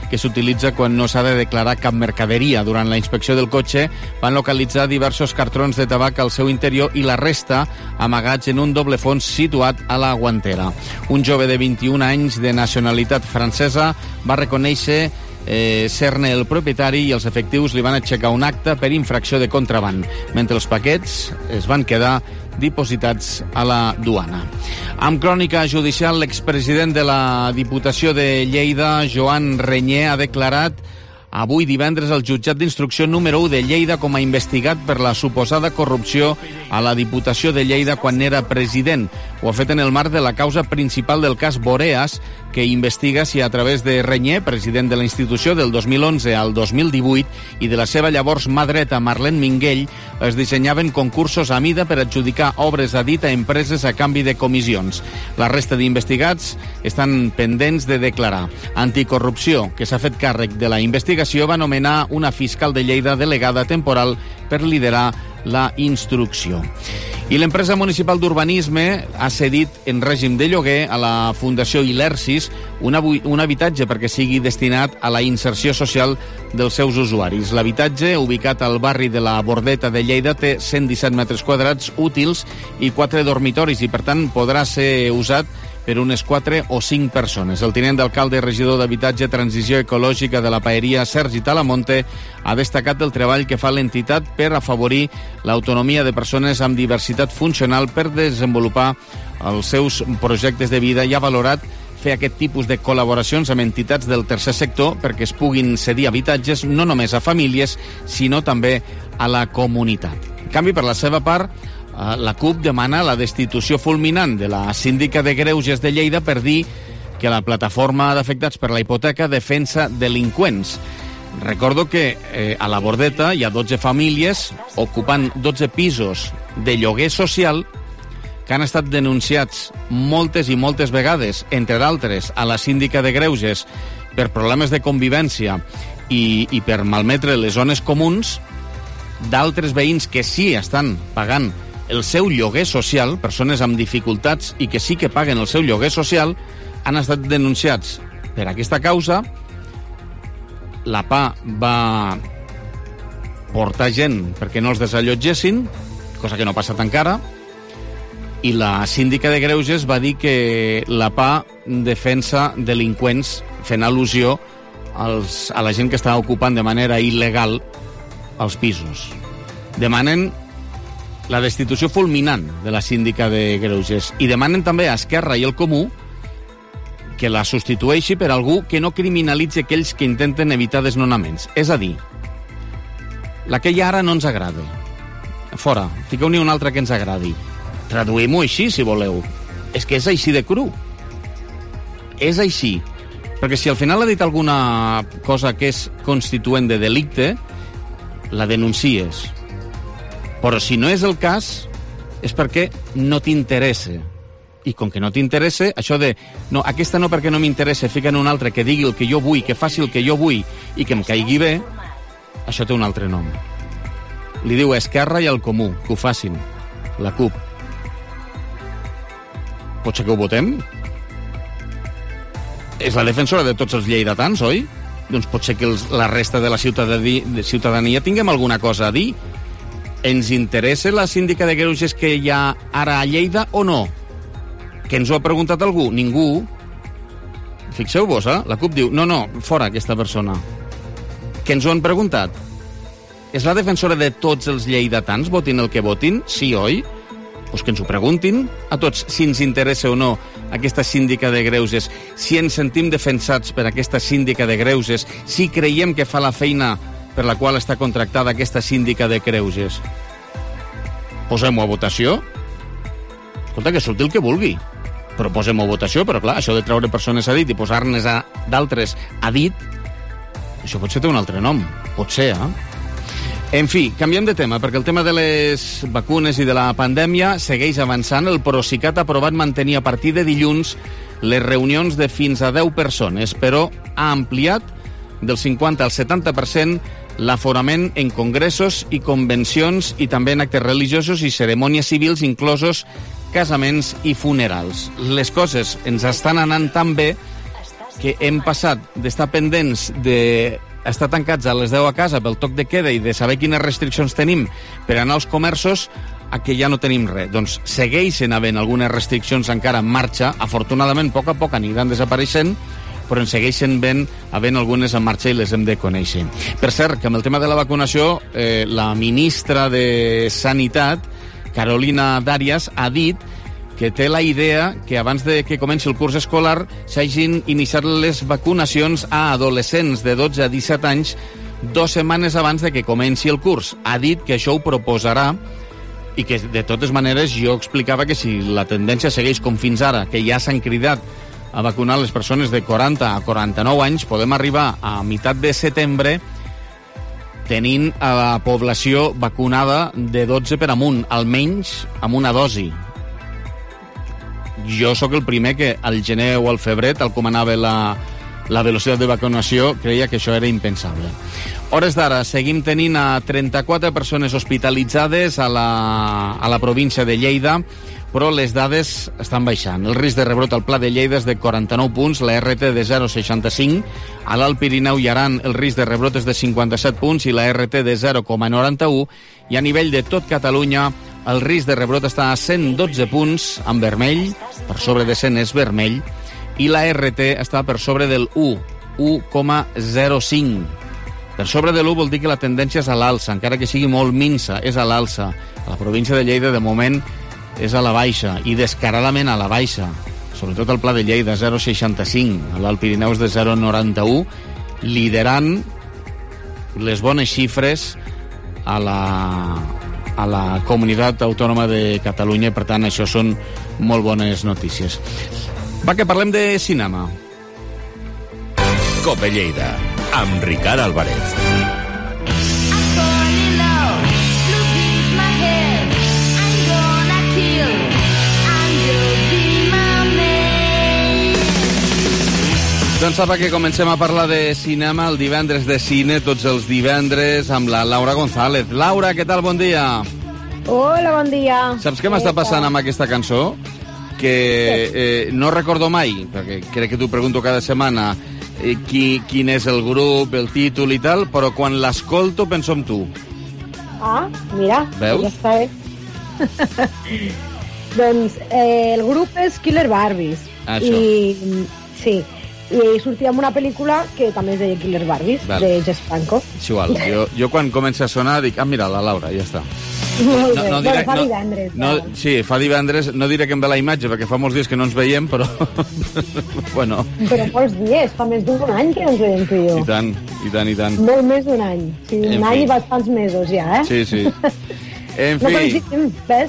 Speaker 1: que s'utilitza quan no s'ha de declarar cap mercaderia. Durant la inspecció del cotxe van localitzar diversos cartrons de tabac al seu interior i la resta amagats en un doble fons situat a la guantera. Un jove de 21 anys de nacionalitat francesa va reconèixer ser-ne el propietari i els efectius li van aixecar un acte per infracció de contraban, mentre els paquets es van quedar dipositats a la duana. Amb crònica judicial, l'expresident de la Diputació de Lleida, Joan Reñé, ha declarat avui divendres al jutjat d'instrucció número 1 de Lleida com a investigat per la suposada corrupció a la Diputació de Lleida quan era president. Ho ha fet en el marc de la causa principal del cas Boreas, que investiga si a través de Reñé, president de la institució del 2011 al 2018, i de la seva llavors mà dreta Marlene Minguell, es dissenyaven concursos a mida per adjudicar obres a dit a empreses a canvi de comissions. La resta d'investigats estan pendents de declarar. Anticorrupció, que s'ha fet càrrec de la investigació, va nomenar una fiscal de Lleida delegada temporal per liderar la instrucció. I l'empresa municipal d'urbanisme ha cedit en règim de lloguer a la Fundació Ilersis un habitatge perquè sigui destinat a la inserció social dels seus usuaris. L'habitatge, ubicat al barri de la Bordeta de Lleida, té 117 metres quadrats útils i 4 dormitoris i, per tant, podrà ser usat per unes 4 o 5 persones. El tinent d'alcalde i regidor d'Habitatge, Transició Ecològica de la Paeria, Sergi Talamonte, ha destacat el treball que fa l'entitat per afavorir l'autonomia de persones amb diversitat funcional per desenvolupar els seus projectes de vida i ha valorat fer aquest tipus de col·laboracions amb entitats del tercer sector perquè es puguin cedir habitatges no només a famílies, sinó també a la comunitat. En canvi, per la seva part, la CUP demana la destitució fulminant de la síndica de Greuges de Lleida per dir que la plataforma d'afectats per la hipoteca defensa delinqüents. Recordo que a la Bordeta hi ha 12 famílies ocupant 12 pisos de lloguer social que han estat denunciats moltes i moltes vegades, entre d'altres, a la síndica de Greuges per problemes de convivència i per malmetre les zones comuns, d'altres veïns que sí estan pagant el seu lloguer social, persones amb dificultats i que sí que paguen el seu lloguer social, han estat denunciats per aquesta causa. La PA va portar gent perquè no els desallotgessin, cosa que no ha passat encara, i la síndica de Greuges va dir que la PA defensa delinqüents, fent al·lusió a la gent que està ocupant de manera il·legal els pisos. Demanen la destitució fulminant de la síndica de Greuges i demanen també a Esquerra i el Comú que la substitueixi per algú que no criminalitzi aquells que intenten evitar desnonaments. És a dir, la que hi ha ara no ens agrada. Fora, fiqueu-n'hi una altra que ens agradi. Traduïm-ho així, si voleu. És que és així de cru. És així. Perquè si al final ha dit alguna cosa que és constituent de delicte, la denuncies. Però si no és el cas, és perquè no t'interessa. I com que no t'interessa, això de no, aquesta no perquè no m'interessa, fica'n un altre que digui el que jo vull, que faci el que jo vull i que em caigui bé, això té un altre nom. Li diu Esquerra i al Comú, que ho facin. La CUP. Pot ser que ho votem? És la defensora de tots els lleidatans, oi? Doncs pot ser que la resta de la ciutadania tinguem alguna cosa a dir. Ens interessa la síndica de Greuges que hi ha ara a Lleida o no? Que ens ho ha preguntat algú? Ningú. Fixeu-vos, La CUP diu, no, fora aquesta persona. Que ens ho han preguntat? És la defensora de tots els lleidatans, votin el que votin? Sí, oi? Doncs que ens ho preguntin a tots, si ens interessa o no aquesta síndica de Greuges, si ens sentim defensats per aquesta síndica de Greuges, si creiem que fa la feina per la qual està contractada aquesta síndica de Greuges. Posem-ho a votació? Escolta, que surti el que vulgui. Però posem-ho a votació, però clar, això de treure persones a dit i posar-ne d'altres a dit, això potser té un altre nom. Potser, En fi, canviem de tema, perquè el tema de les vacunes i de la pandèmia segueix avançant. El Procicat ha aprovat mantenir a partir de dilluns les reunions de fins a 10 persones, però ha ampliat del 50 al 70% l'aforament en congressos i convencions i també en actes religiosos i cerimònies civils, inclosos casaments i funerals. Les coses ens estan anant tan bé que hem passat d'estar pendents d'estar tancats a les 10 a casa pel toc de queda i de saber quines restriccions tenim per anar als comerços, a que ja no tenim res. Doncs segueixen havent algunes restriccions encara en marxa. Afortunadament, a poc aniran desapareixent, però en segueixen havent algunes en marxa i les hem de conèixer. Per cert, que amb el tema de la vacunació, la ministra de Sanitat, Carolina Darias, ha dit que té la idea que abans de que comenci el curs escolar s'hagin iniciat les vacunacions a adolescents de 12 a 17 anys 2 setmanes abans de que comenci el curs. Ha dit que això ho proposarà i que, de totes maneres, jo explicava que si la tendència segueix com fins ara, que ja s'han cridat a vacunar les persones de 40 a 49 anys, podem arribar a meitat de setembre tenint a la població vacunada de 12 per amunt, almenys amb una dosi. Jo sóc el primer que al gener o al febrer, tal com anava la velocitat de vacunació, creia que això era impensable. Hores d'ara, seguim tenint a 34 persones hospitalitzades a la província de Lleida, però les dades estan baixant. El risc de rebrot al Pla de Lleida és de 49 punts, la RT de 0,65. A l'Alt Pirineu i Aran el risc de rebrot és de 57 punts i la RT de 0,91. I a nivell de tot Catalunya el risc de rebrot està a 112 punts en vermell, per sobre de 100 és vermell, i la RT està per sobre del 1,05. Per sobre de l'1 vol dir que la tendència és a l'alça, encara que sigui molt minsa, és a l'alça. A la província de Lleida, de moment, és a la baixa, i descaradament a la baixa. Sobretot el Pla de Lleida, 0,65. A l'Alt Pirineu és de 0,91, liderant les bones xifres a la comunitat autònoma de Catalunya, i per tant això són molt bones notícies. Va, que parlem de cinema.
Speaker 8: Cope Lleida, amb Ricard Álvarez.
Speaker 1: Doncs sap que comencem a parlar de cinema el divendres de cine, tots els divendres, amb la Laura González. Laura, què tal? Bon dia.
Speaker 3: Hola, bon dia.
Speaker 1: Saps què m'està passant amb aquesta cançó? Que no recordo mai, perquè crec que t'ho pregunto cada setmana, quin és el grup, el títol i tal, però quan l'escolto penso en tu.
Speaker 3: Ah, mira.
Speaker 1: Veus?
Speaker 3: Ja està bé. Doncs el grup és Killer Barbies.
Speaker 1: Això.
Speaker 3: Sí, i sortia en una pel·lícula que també es deia Killer Barbies,
Speaker 1: vale,
Speaker 3: de Jess Franco.
Speaker 1: És igual, jo quan comença a sonar dic, mira, la Laura, ja està.
Speaker 3: Molt bé, bueno, fa divendres.
Speaker 1: Sí, fa divendres, no diré que em ve la imatge, perquè fa molts dies que no ens veiem, però... bueno.
Speaker 3: Però molts dies, fa més d'un any que no ens veiem tu i jo.
Speaker 1: I tant.
Speaker 3: Molt més d'un any. Sí, un any i bastants mesos ja, eh?
Speaker 1: Sí. En fi.
Speaker 3: No coincidim, ves?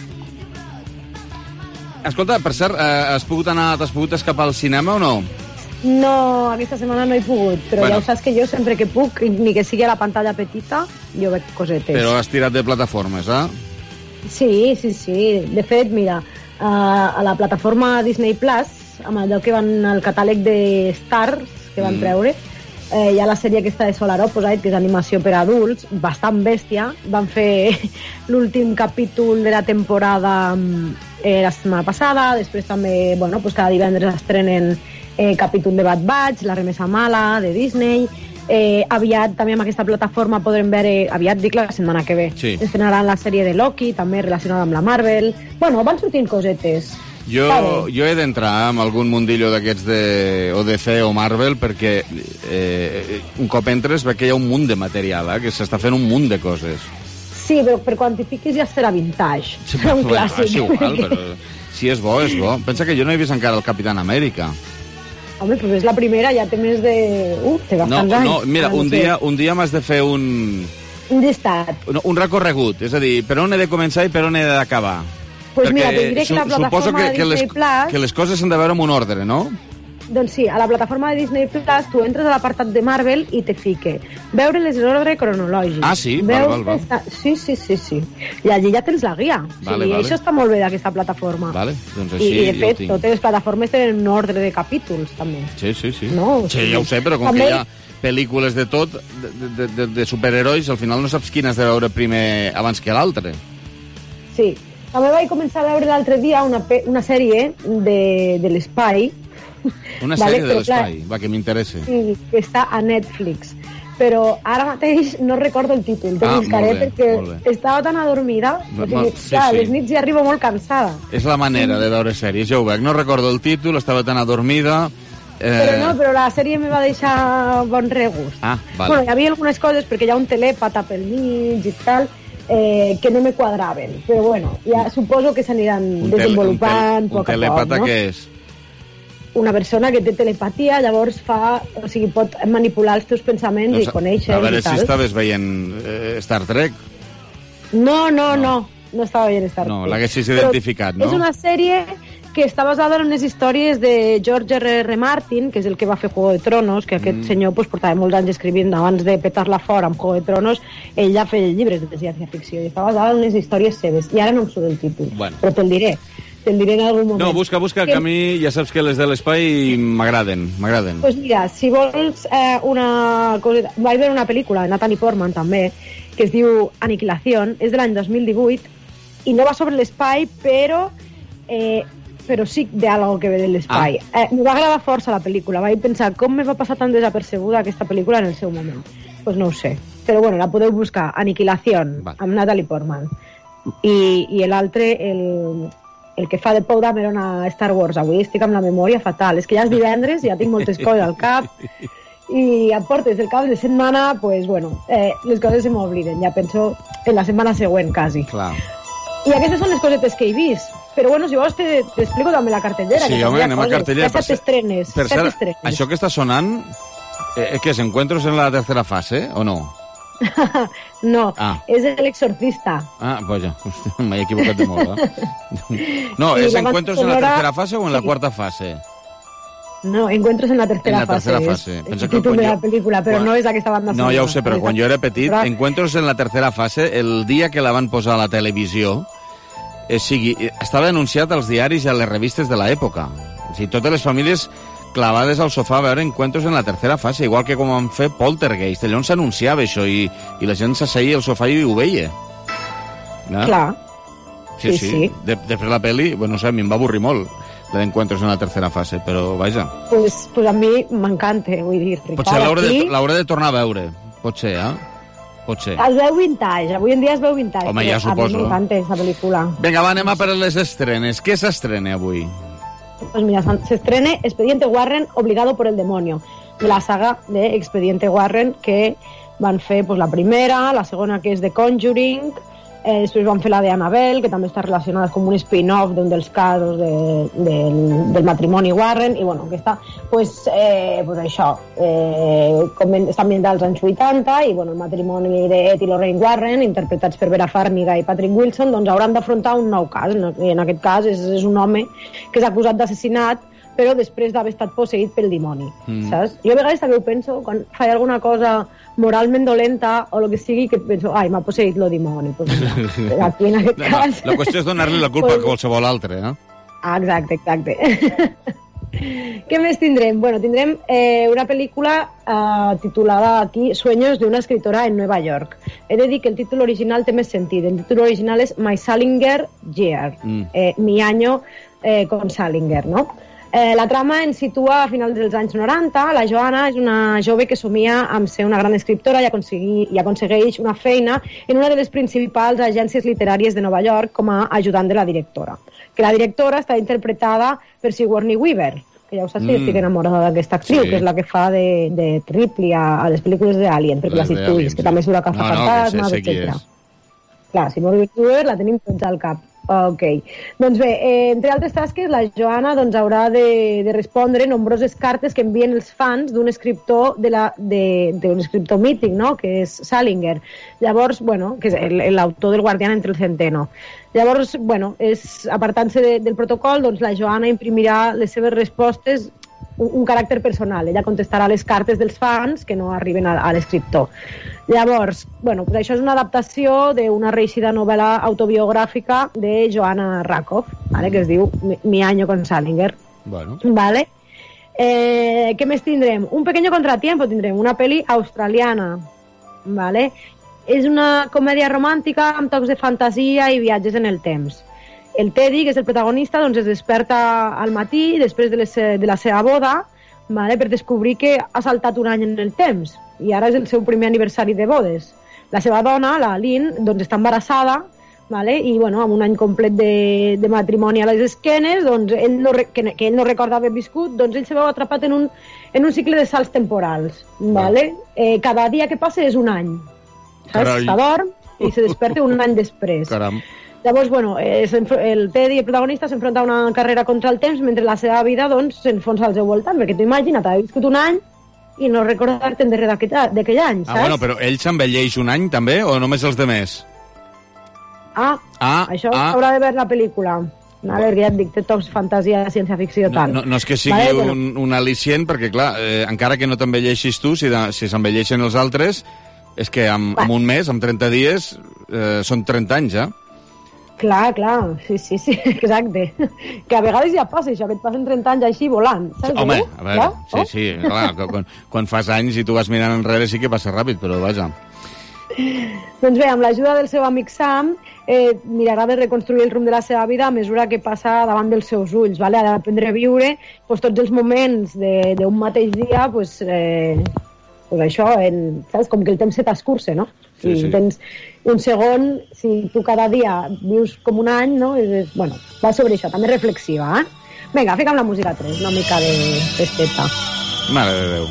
Speaker 1: Escolta, per cert, t'has pogut escapar al cinema o no?
Speaker 3: No, aquesta setmana no he pogut, però bueno, ja ho saps que jo sempre que puc, ni que sigui a la pantalla petita, jo veig cosetes.
Speaker 1: Però has tirat de plataformes, eh?
Speaker 3: Sí. De fet, mira, a la plataforma Disney Plus, amb allò que van al catàleg de Stars, que van treure, hi ha la sèrie aquesta de Solar Opposite, que és animació per adults, bastant bèstia. Van fer l'últim capítol de la temporada la setmana passada, després també, bueno, pues cada divendres estrenen capítol de Bad Batch, La remesa mala, de Disney. Aviat, també amb aquesta plataforma podrem veure, aviat dic la setmana que ve, estrenaran la sèrie de Loki, també relacionada amb la Marvel. Bueno, van sortint cosetes.
Speaker 1: Jo he d'entrar amb algun mundillo d'aquests o DC o Marvel, perquè un cop entres ve que hi ha un munt de material, que s'està fent un munt de coses.
Speaker 3: Sí, però per quan t'hi fiquis ja serà vintage.
Speaker 1: Sí, però, un clàssic. És igual, però si és bo, és bo. Pensa que jo no he vist encara el Capitán Amèrica.
Speaker 3: Home, però és la primera, ja té més de... té bastants anys.
Speaker 1: No, mira, un dia m'has de fer un
Speaker 3: llistat.
Speaker 1: Un recorregut, és a dir, per on he de començar i per on he d'acabar.
Speaker 3: Pues mira, te diré que la plataforma de Disney Plus...
Speaker 1: que les coses s'han de veure en un ordre, no?
Speaker 3: Doncs sí, a la plataforma de Disney Plus tu entres a l'apartat de Marvel i te fique veure-les en ordre cronològic.
Speaker 1: Ah, sí? Val.
Speaker 3: Sí. I allí ja tens la guia.
Speaker 1: Vale.
Speaker 3: Això està molt bé d'aquesta plataforma.
Speaker 1: Vale, doncs així
Speaker 3: I de fet, totes les plataformes tenen un ordre de capítols, també.
Speaker 1: Sí.
Speaker 3: No,
Speaker 1: sí, ja ho sé, però com també... que hi ha pel·lícules de tot, de superherois, al final no saps quina has de veure primer abans que l'altre.
Speaker 3: Sí. També vaig començar a veure l'altre dia una sèrie de l'espai
Speaker 1: Una sèrie de l'espai, va, que m'interessa.
Speaker 3: Sí, que està a Netflix. Però ara mateix no recordo el títol, te buscaré perquè estava tan adormida, a les nits ja arribo molt cansada.
Speaker 1: És la manera de veure sèries, jo ho veig. No recordo el títol, estava tan adormida...
Speaker 3: Però la sèrie me va deixar bon regust.
Speaker 1: Vale.
Speaker 3: Bueno, hi havia algunes coses, perquè hi ha un telèpata pel mig i tal, que no me quadraven. Però bueno, ja suposo que s'aniran desenvolupant poc a poc, no?
Speaker 1: Un telèpata què és?
Speaker 3: Una persona que té telepatia, llavors pot manipular els teus pensaments i conèixer i tal.
Speaker 1: A veure si estaves veient Star Trek.
Speaker 3: No estava veient Star Trek.
Speaker 1: No, l'haguessis identificat, no?
Speaker 3: És una sèrie que està basada en unes històries de George R.R. Martin, que és el que va fer Juego de Tronos, que aquest senyor portava molts anys escrivint abans de petar-la fora amb Juego de Tronos. Ell ja feia llibres de ciència-ficció i està basada en unes històries seves. I ara no em surt el títol, però te'l diré en algun moment.
Speaker 1: No, busca, que a mi ja saps que les de l'espai m'agraden.
Speaker 3: Pues mira, si vols una cosa... Vaig veure una pel·lícula de Natalie Portman també, que es diu Aniquilación, és de l'any 2018, i no va sobre l'espai, però sí de algo que ve de l'espai. Me va agradar força la pel·lícula, vaig pensar com me va passar tan desapercebuda aquesta pel·lícula en el seu moment. Pues no ho sé, però bueno, la podeu buscar, Aniquilación, amb Natalie Portman. I l'altre, el que fa de Poe Dameron a Star Wars. Avui estic amb la memòria fatal. És que ja és divendres i ja tinc moltes coses al cap i a portes del cap de setmana, pues bueno, les coses se m'obliden. Ja penso en la setmana següent, quasi.
Speaker 1: Clar.
Speaker 3: I aquestes són les cosetes que he vist. Però bueno, si vols t'explico també la cartellera.
Speaker 1: Sí, home, anem a cartellera.
Speaker 3: Per cert,
Speaker 1: això que està sonant, què és, Encuentros en la tercera fase, o no?
Speaker 3: No, és El Exorcista.
Speaker 1: Pues ja, m'he equivocat de molt, No, és Encuentros en la tercera fase o en la quarta fase?
Speaker 3: No, Encuentros en la tercera fase. És el títol de la pel·lícula, però no és aquesta banda sonora.
Speaker 1: No, ja ho sé, però quan jo era petit, Encuentros en la tercera fase, el dia que la van posar a la televisió, estava anunciat als diaris i a les revistes de l'època. O sigui, totes les famílies clavades al sofà a veure Encuentros en la tercera fase, igual que com van fer Poltergeist. Allò s'anunciava això i la gent s'asseia al sofà i ho veia.
Speaker 3: Clar.
Speaker 1: Sí. Després la pel·li, bueno, no sé, a mi em va avorrir molt la d'Encuentros en la tercera fase, però vaja.
Speaker 3: Pues a mi m'encanta, vull dir, Ricard.
Speaker 1: Potser l'hauré de tornar a veure, potser, Potser.
Speaker 3: Es veu vintage, avui en dia es veu vintage.
Speaker 1: Home, ja suposo.
Speaker 3: A mi m'encanta aquesta pel·lícula.
Speaker 1: Vinga, va, anem a per les estrenes. Què s'estrena avui?
Speaker 3: Pues mira, se estrena Expediente Warren, Obligado por el Demonio, de la saga de Expediente Warren, que van fer pues, la primera, la segona que és The Conjuring, després van fer la de Annabelle, que també està relacionada com un spin-off d'un dels casos del matrimoni Warren, i bueno, aquesta, pues això, està ambientada als anys 80, i bueno, el matrimoni d'Ed i Lorraine Warren, interpretats per Vera Farmiga i Patrick Wilson, doncs hauran d'afrontar un nou cas, i en aquest cas és un home que és acusat d'assassinat, però després d'haver estat posseït pel dimoni, saps? Jo a vegades també ho penso, quan faig alguna cosa moralment dolenta o el que sigui, que penso, m'ha posseït el dimoni. Pues, aquí en aquest cas...
Speaker 1: La qüestió és donar-li la culpa a qualsevol altre, no?
Speaker 3: Exacte. Què més tindrem? Bueno, tindrem una pel·lícula titulada aquí Sueños de una escritora en Nueva York. He de dir que el títol original té més sentit. El títol original és My Salinger Year, mi año con Salinger, no? La trama ens situa a finals dels anys 90. La Joanna és una jove que somia amb ser una gran escriptora i aconsegueix una feina en una de les principals agències literàries de Nova York com a ajudant de la directora. Que la directora està interpretada per Sigourney Weaver, que ja ho saps que estic enamorada d'aquesta actriu, que és la que fa de Ripley a les pel·lícules d'Alien, perquè la situïs, que també surt a Cazafantasmes, etc. Clar, Sigourney Weaver la tenim tots al cap. Ok, doncs bé, entre altres tasques, la Joanna haurà de respondre nombroses cartes que envien els fans d'un escriptor d'un escriptor mític, no?, que és Salinger. Llavors, bueno, que és l'autor del Guardián entre el Centeno. Llavors, bueno, apartant-se del protocol, doncs la Joanna imprimirà les seves respostes un caràcter personal. Ella contestarà les cartes dels fans que no arriben a l'escriptor. Llavors, bueno, pues això és una adaptació d'una reeixida novel·la autobiogràfica de Joanna Rakoff, ¿vale? Que es diu Mi año con Salinger.
Speaker 1: Bueno.
Speaker 3: ¿Vale? Què més tindrem? Un pequeño contratiempo tindrem, una pel·li australiana, ¿vale? És una comèdia romàntica amb tocs de fantasia i viatges en el temps. el Teddy, que és el protagonista, doncs es desperta al matí, després de la seva boda, vale, per descobrir que ha saltat un any en el temps, i ara és el seu primer aniversari de bodes. La seva dona, la Lynn, doncs està embarassada, vale, i bueno, amb un any complet de matrimoni a les esquenes, doncs que ell no recorda haver viscut, doncs ell se veu atrapat en un cicle de salts temporals. Vale? Cada dia que passa és un any. S'adorm i se desperta un any després.
Speaker 1: Caram.
Speaker 3: Llavors, bueno, el Teddy, el protagonista, s'enfronta a una carrera contra el temps mentre la seva vida doncs, s'enfonsa al seu voltant, perquè tu imagina't, haver viscut un any i no recordar-te'n de res d'aquell any, saps?
Speaker 1: Bueno, però ell s'envelleix un any també, o només els demés?
Speaker 3: Això haurà de veure la pel·lícula. A veure, ja et dic, té tocs fantasia, ciència-ficció, tal.
Speaker 1: No és que sigui un al·licient, perquè, clar, encara que no t'envelleixis tu, si s'envelleixen els altres, és que amb un mes, amb 30 dies, són 30 anys, ja.
Speaker 3: Clar, sí, exacte. Que a vegades ja passa això, que et passen 30 anys així volant, saps?
Speaker 1: Home, a veure, sí, clar, quan fas anys i tu vas mirant enrere sí que passa ràpid, però vaja.
Speaker 3: Doncs bé, amb l'ajuda del seu amic Sam, mirarà de reconstruir el rumb de la seva vida a mesura que passa davant dels seus ulls, vale? Ha d'aprendre a viure tots els moments d'un mateix dia, pues això, saps? Com que el temps se t'escurça, no? Si tens un segon, si tu cada dia vius com un any, no? Bueno, va sobre això, també reflexiva, Vinga, fica'm la música 3, una mica de festeta.
Speaker 1: Mare de Déu.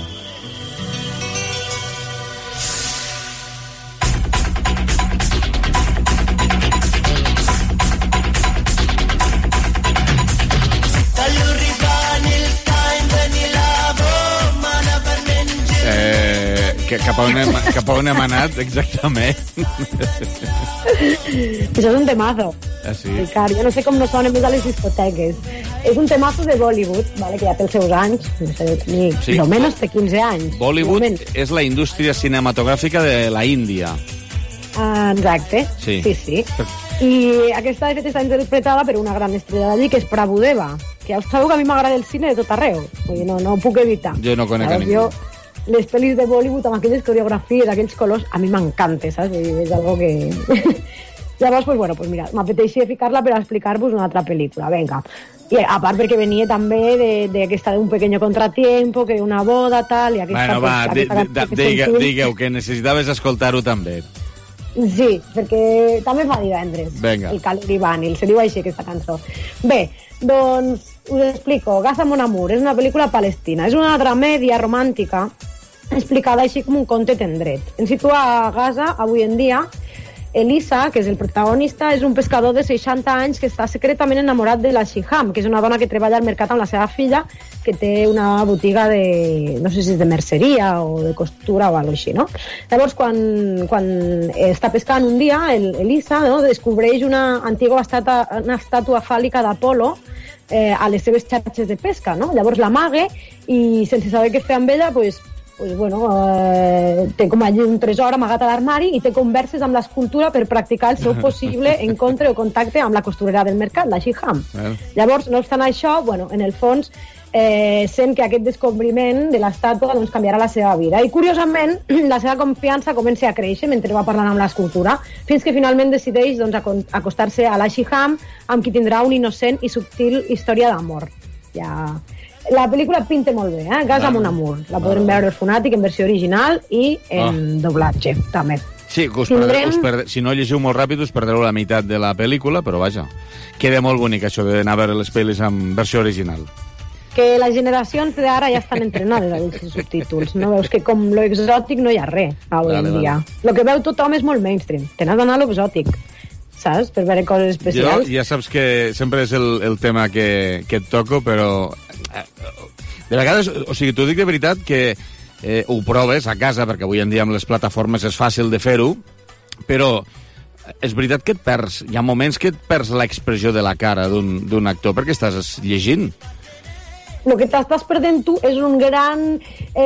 Speaker 1: Cap a on hem anat, exactament?
Speaker 3: Això és un temazo.
Speaker 1: Sí?
Speaker 3: Ricard, jo no sé com no sona més a les discoteques. És un temazo de Bollywood, vale, que ja té els seus anys, no sé, almenys té 15 anys.
Speaker 1: Bollywood és la indústria cinematogràfica de la Índia.
Speaker 3: Exacte, sí. I aquesta, de fet, està interpretada per una gran estrella d'allí, que és Prabhudeva, que ja us sabeu que a mi m'agrada el cine de tot arreu. Vull dir, no ho puc evitar.
Speaker 1: Jo no conec a ningú.
Speaker 3: Les pel·lis de Bollywood amb aquelles coreografies, aquells colors, a mi m'encanta, saps? És algo que... Llavors, pues bueno, pues mira, m'apeteixia ficar-la per explicar-vos una altra pel·lícula, venga. I a part perquè venia també d'aquesta d'un pequeño contratiempo, que una boda, tal, i aquesta...
Speaker 1: Bueno, va, digueu que necessitaves escoltar-ho també.
Speaker 3: Sí, perquè també fa divendres.
Speaker 1: Venga.
Speaker 3: El Calori Vanil, se diu així aquesta cançó. Bé, doncs us explico. Gaza Mon Amour és una pel·lícula palestina. És una dramèdia romàntica explicada així com un conte tendret. Ens situa a Gaza avui en dia. Elisa, que és el protagonista, és un pescador de 60 anys que està secretament enamorat de la Shiham, que és una dona que treballa al mercat amb la seva filla, que té una botiga de, no sé si és de merceria o de costura o alguna cosa així, no? Llavors, quan està pescant un dia, Elisa, no, descobreix una antiga estàtua fàl·lica d'Apolo a les seves xarxes de pesca, no? Llavors l'amaga i, sense saber què fer amb ella, té com allí un tresor amagat a l'armari i té converses amb l'escultura per practicar el seu possible encontre o contacte amb la costurera del mercat, la Shiham. Llavors, no obstant això, en el fons sent que aquest descobriment de l'estàtua canviarà la seva vida. I, curiosament, la seva confiança comença a créixer mentre va parlant amb l'escultura, fins que finalment decideix acostar-se a la Shiham, amb qui tindrà una innocent i subtil història d'amor. La pel·lícula pinta molt bé, Gaza Mon Amour. La podrem veure al Fonàtic en versió original i en doblatge, també.
Speaker 1: Sí, si no llegiu molt ràpid us perdreu la meitat de la pel·lícula, però vaja, queda molt bonic això d'anar a veure les pel·lis en versió original.
Speaker 3: Que les generacions d'ara ja estan entrenades a llegir subtítols, no veus que com lo exòtic no hi ha res avui en dia. Lo que veu tothom és molt mainstream, t'has d'anar a lo exòtic, saps? Per veure coses especials.
Speaker 1: Jo ja saps que sempre és el tema que et toco, però de vegades, o sigui, t'ho dic de veritat que ho proves a casa, perquè avui en dia amb les plataformes és fàcil de fer-ho, però és veritat que et perds, hi ha moments que et perds l'expressió de la cara d'un actor perquè estàs llegint.
Speaker 3: El que t'estàs perdent tu és un gran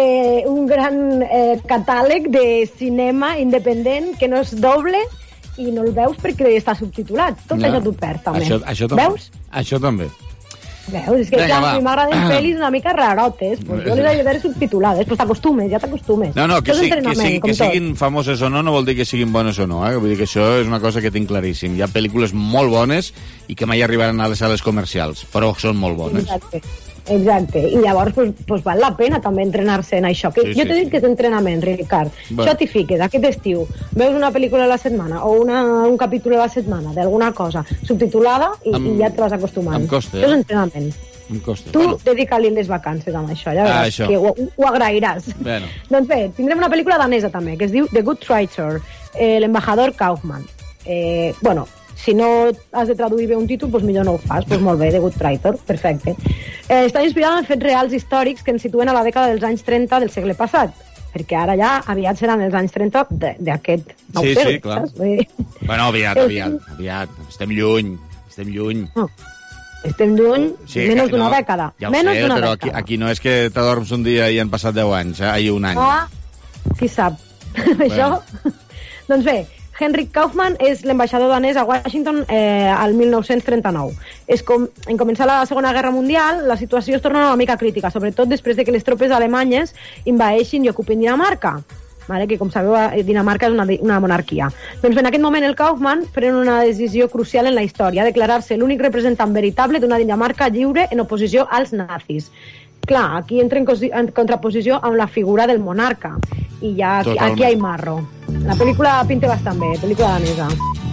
Speaker 3: catàleg de cinema independent que no és doble i no el veus perquè està subtitulat. Tot això t'ho perds, també.
Speaker 1: Això
Speaker 3: veus?
Speaker 1: Això també.
Speaker 3: Veus? És que clar, a mi m'agraden pel·lis una mica rarotes, pues jo les he de veure subtitulades, pues t'acostumes, ja t'acostumes.
Speaker 1: No, que siguin famoses o no vol dir que siguin bones o no, Vull dir que això és una cosa que tinc claríssim. Hi ha pel·lícules molt bones i que mai arribaran a les sales comercials, però són molt bones.
Speaker 3: Exacte. I llavors pues val la pena també entrenar-se en això. Que jo t'he dit que és entrenament, Ricard. Això t'hi fiques, aquest estiu, veus una pel·lícula a la setmana o un capítol a la setmana d'alguna cosa subtitulada i ja et vas acostumant.
Speaker 1: Em costa,
Speaker 3: Això és entrenament. Tu dedica-li les vacances amb això, ja veuràs que ho agrairàs. Doncs bé, tindrem una pel·lícula danesa també, que es diu The Good Traitor, l'embajador Kaufman. Si no has de traduir bé un títol, doncs millor no ho fas. Doncs molt bé, The Good Traitor, perfecte. Està inspirada en fets reals històrics que ens situen a la dècada dels anys 30 del segle passat, perquè ara ja aviat seran els anys 30 d'aquest nou segle.
Speaker 1: Sí, clar. Bueno, aviat. Estem lluny.
Speaker 3: Estem lluny, menys d'una dècada.
Speaker 1: Ja ho sé, però aquí no és que t'adorms un dia i han passat 10 anys, un any.
Speaker 3: Qui sap? Això? Doncs bé, Henrik Kaufmann és l'ambaixador danès a Washington al 1939. En començar la Segona Guerra Mundial, la situació es torna una mica crítica, sobretot després de que les tropes alemanyes envaeixin i ocupin Dinamarca, que, com sabeu, Dinamarca és una monarquia. Doncs en aquest moment el Kaufmann pren una decisió crucial en la història, declarar-se l'únic representant veritable d'una Dinamarca lliure en oposició als nazis. Clar, aquí entra en contraposició amb la figura del monarca. I ja aquí hi ha marro. La pel·lícula pinta bastant bé, pel·lícula danesa.